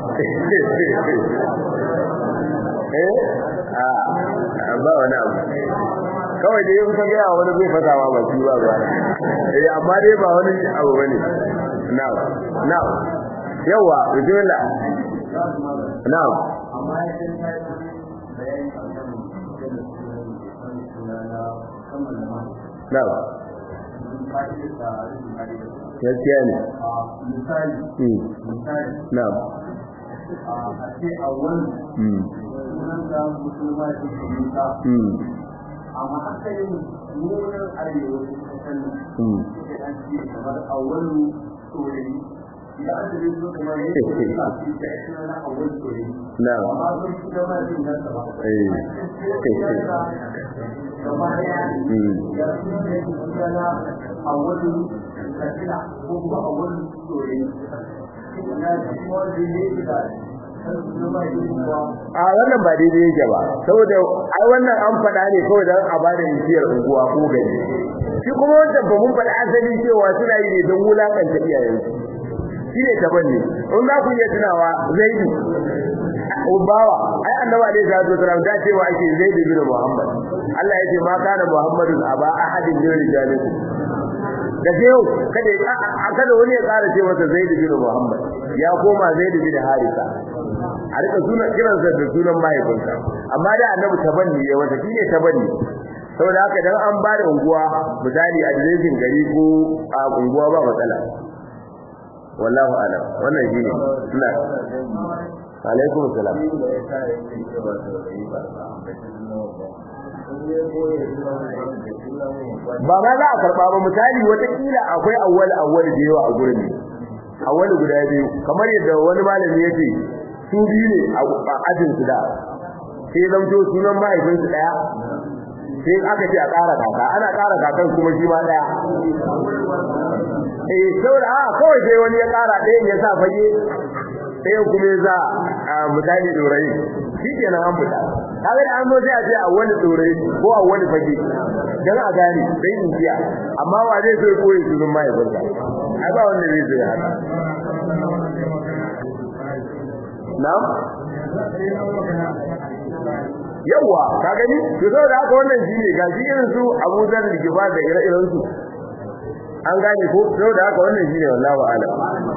eh a ba wani abu kawai dai in ka ga wani zai fasawa ba shi ba ba eh amma dai ba wani abu bane na'am na'am yawa bismillah na'am amma idan ka bayani akan na'am gaskiya ne misali misali na'am a ce a wani sunan da musulma ke shiga amma aka yi nunan arewa kusan da an ce kamar a wani tsoron idan aka yi zo kamar yadda ke ba su da suna na a wani tsoron amma sun fi gama jin nasa ba gaba daya ya fi ne suna na a wani kasila ko kuma a wani tsoron na cikin wani ne da a wannan ba daidai yake ba saboda ai wannan an faɗa ne kawai dan a bada misiyar unguwa ko gari shi kuma wanda ba mun faɗa asali cewa suna yi ne don wulakanta iyayen shi ne tabanni in za ku iya tunawa zaidu ubawa ai annabi alaihi salatu wasallam da cewa ake zaidu bin muhammad Allah ya ce ma kana muhammadun aba ahadin min rijalikum da yau kada kada wani ya ƙara ce masa zaidu bin muhammad ya koma zaidu bin harisa a rika sunan kiransa da sunan mahaifinsa amma da annabi tabanni ya wata shine tabanni saboda haka dan an ba da unguwa misali a jirgin gari ko a unguwa ba matsala wallahu a'lam wannan shine ina alaikum salam ba ma za a karba ba misali wata kila akwai awwal awwal da yawa a gurin awwal guda biyu kamar yadda wani malami yake su biyu ne a ajin su da sai zamto sunan mahaifin su daya sai aka ce a ƙara kaka ana ƙara kakan kuma shi ma daya eh saboda a kawai sai wani ya ƙara ɗayan ya sa fage sai kuma ya za a mutane dorai shikenan an fita kaga da an zo sai a ce a wani dorai ko a wani fage dan a gane sai in jiya amma wa zai so ya koyi sunan mahaifin sa ai ba wanda zai so ya haka na'am yawa ka gani to saboda haka wannan shine gashi irin su Abu Dharr da Gifa da ire-iren su an gane ko saboda haka wannan shine wallahi wa'ala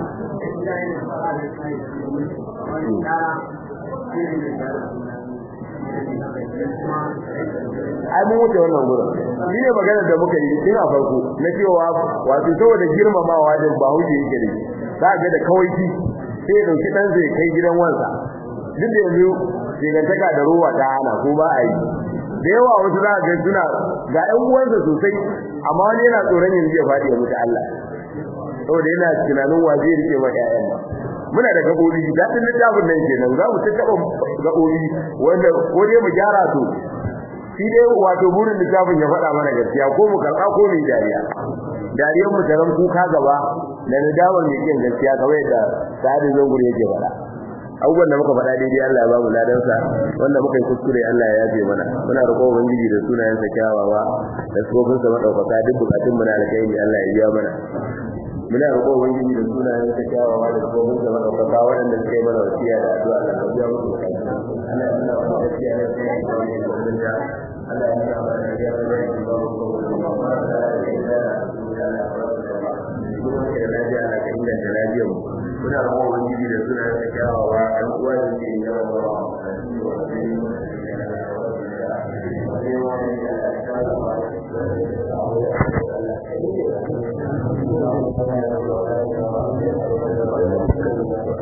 ai mun wuce wannan gurin shi ne magana da muka yi tun a farko na cewa wato saboda girmamawa da bahaushe yake da za ga da kawai ki sai ya dauki dan zai kai gidan wansa duk da yanzu dangantaka da ruwa ta hana ko ba a yi da yawa wasu za ga suna ga ɗan uwansa sosai amma wani yana tsoron yanzu ya faɗi ya mutu Allah saboda yana tunanin wa zai rike ma ƴaƴan ba muna da gabobi dadin littafin nan kenan za mu tattaba gabobi wanda ko dai mu gyara su shi dai wato burin littafin ya faɗa mana gaskiya ko mu karɓa ko mu dariya dariyar mu taran kuka gaba da nadawar mai kin gaskiya kawai da sa'adu zangure yake faɗa abubuwan da muka faɗa daidai Allah ya ba mu ladan sa wanda muka yi kuskure Allah ya yafe mana muna roƙo ubangiji da sunayen sa kyawawa da sifofin sa madaukaka duk bukatun mu na alkhairi Allah ya biya mana muna roƙo ubangiji da sunayen sa kyawawa da sifofin sa madaukaka waɗanda suka yi mana wasiya da addu'a Allah ya biya musu bukatun Allah ya nuna mana gaskiya ne sai ya yi da Allah ya nuna mana gaskiya ne sai ya yi da muna roƙo ubangiji da sunayen sa kyawawa ɗan uwa da ke yawa